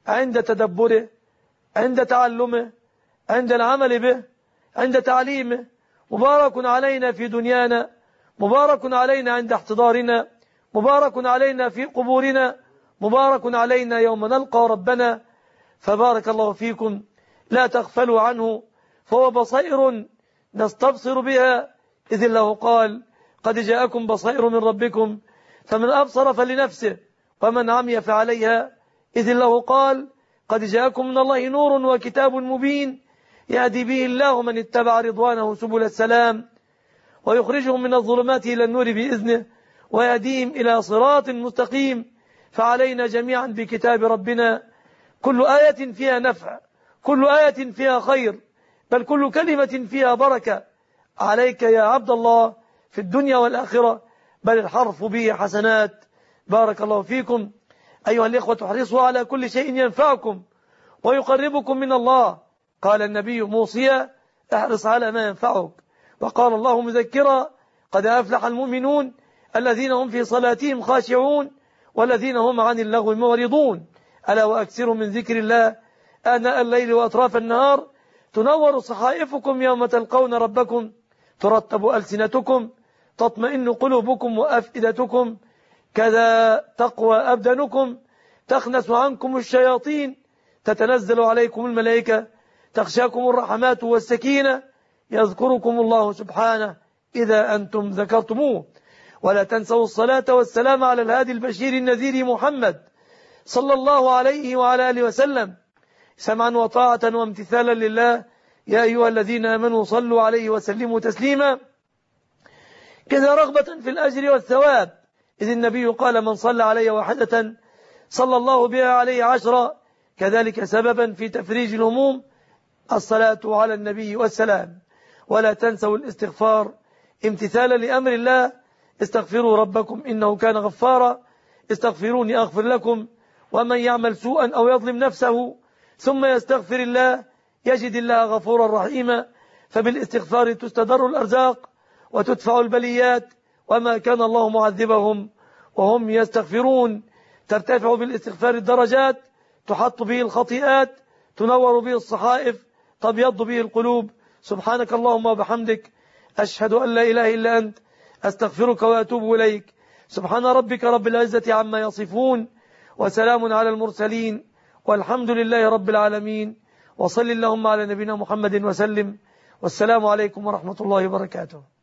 B: عند تدبره، عند تعلمه، عند العمل به، عند تعليمه. مبارك علينا في دنيانا، مبارك علينا عند احتضارنا، مبارك علينا في قبورنا، مبارك علينا يوم نلقى ربنا. فبارك الله فيكم، لا تغفلوا عنه، فهو بصائر نستبصر بها، إذ الله قال قد جاءكم بصائر من ربكم فمن أبصر فلنفسه ومن عمي فعليها، إذ الله قال قد جاءكم من الله نور وكتاب مبين يهدي به الله من اتبع رضوانه سبل السلام ويخرجهم من الظلمات إلى النور بإذنه ويهديهم إلى صراط مستقيم. فعلينا جميعا بكتاب ربنا، كل آية فيها نفع، كل آية فيها خير، بل كل كلمة فيها بركة. عليك يا عبد الله في الدنيا والآخرة، بل الحرف به حسنات. بارك الله فيكم أيها الإخوة، احرصوا على كل شيء ينفعكم ويقربكم من الله. قال النبي موصيا احرص على ما ينفعك، وقال الله مذكرا قد أفلح المؤمنون الذين هم في صلاتهم خاشعون والذين هم عن اللغو معرضون. ألا وأكثروا من ذكر الله آناء الليل وأطراف النهار، تنور صحائفكم يوم تلقون ربكم، ترتب ألسنتكم، تطمئن قلوبكم وأفئدتكم، كذا تقوى أبدانكم، تخنس عنكم الشياطين، تتنزل عليكم الملائكة، تخشاكم الرحمات والسكينة، يذكركم الله سبحانه إذا أنتم ذكرتموه. ولا تنسوا الصلاة والسلام على الهادي البشير النذير محمد صلى الله عليه وعلى آله وسلم، سمعا وطاعة وامتثالا لله. يا أيها الذين آمنوا صلوا عليه وسلموا تسليما، كذا رغبة في الأجر والثواب، إذ النبي قال من صلى علي واحدة صلى الله بها عليه 10، كذلك سببا في تفريج الهموم الصلاة على النبي والسلام. ولا تنسوا الاستغفار امتثالا لأمر الله، استغفروا ربكم إنه كان غفارا، استغفروني أغفر لكم، ومن يعمل سوءا أو يظلم نفسه ثم يستغفر الله يجد الله غفورا رحيما. فبالاستغفار تستدر الأرزاق وتدفع البليات، وما كان الله معذبهم وهم يستغفرون. ترتفع بالاستغفار الدرجات، تحط به الخطيئات، تنور به الصحائف، تبيض به القلوب. سبحانك اللهم وبحمدك، أشهد أن لا إله إلا أنت، أستغفرك وأتوب إليك. سبحان ربك رب العزة عما يصفون، وسلام على المرسلين، والحمد لله رب العالمين. وصل اللهم على نبينا محمد وسلم، والسلام عليكم ورحمة الله وبركاته.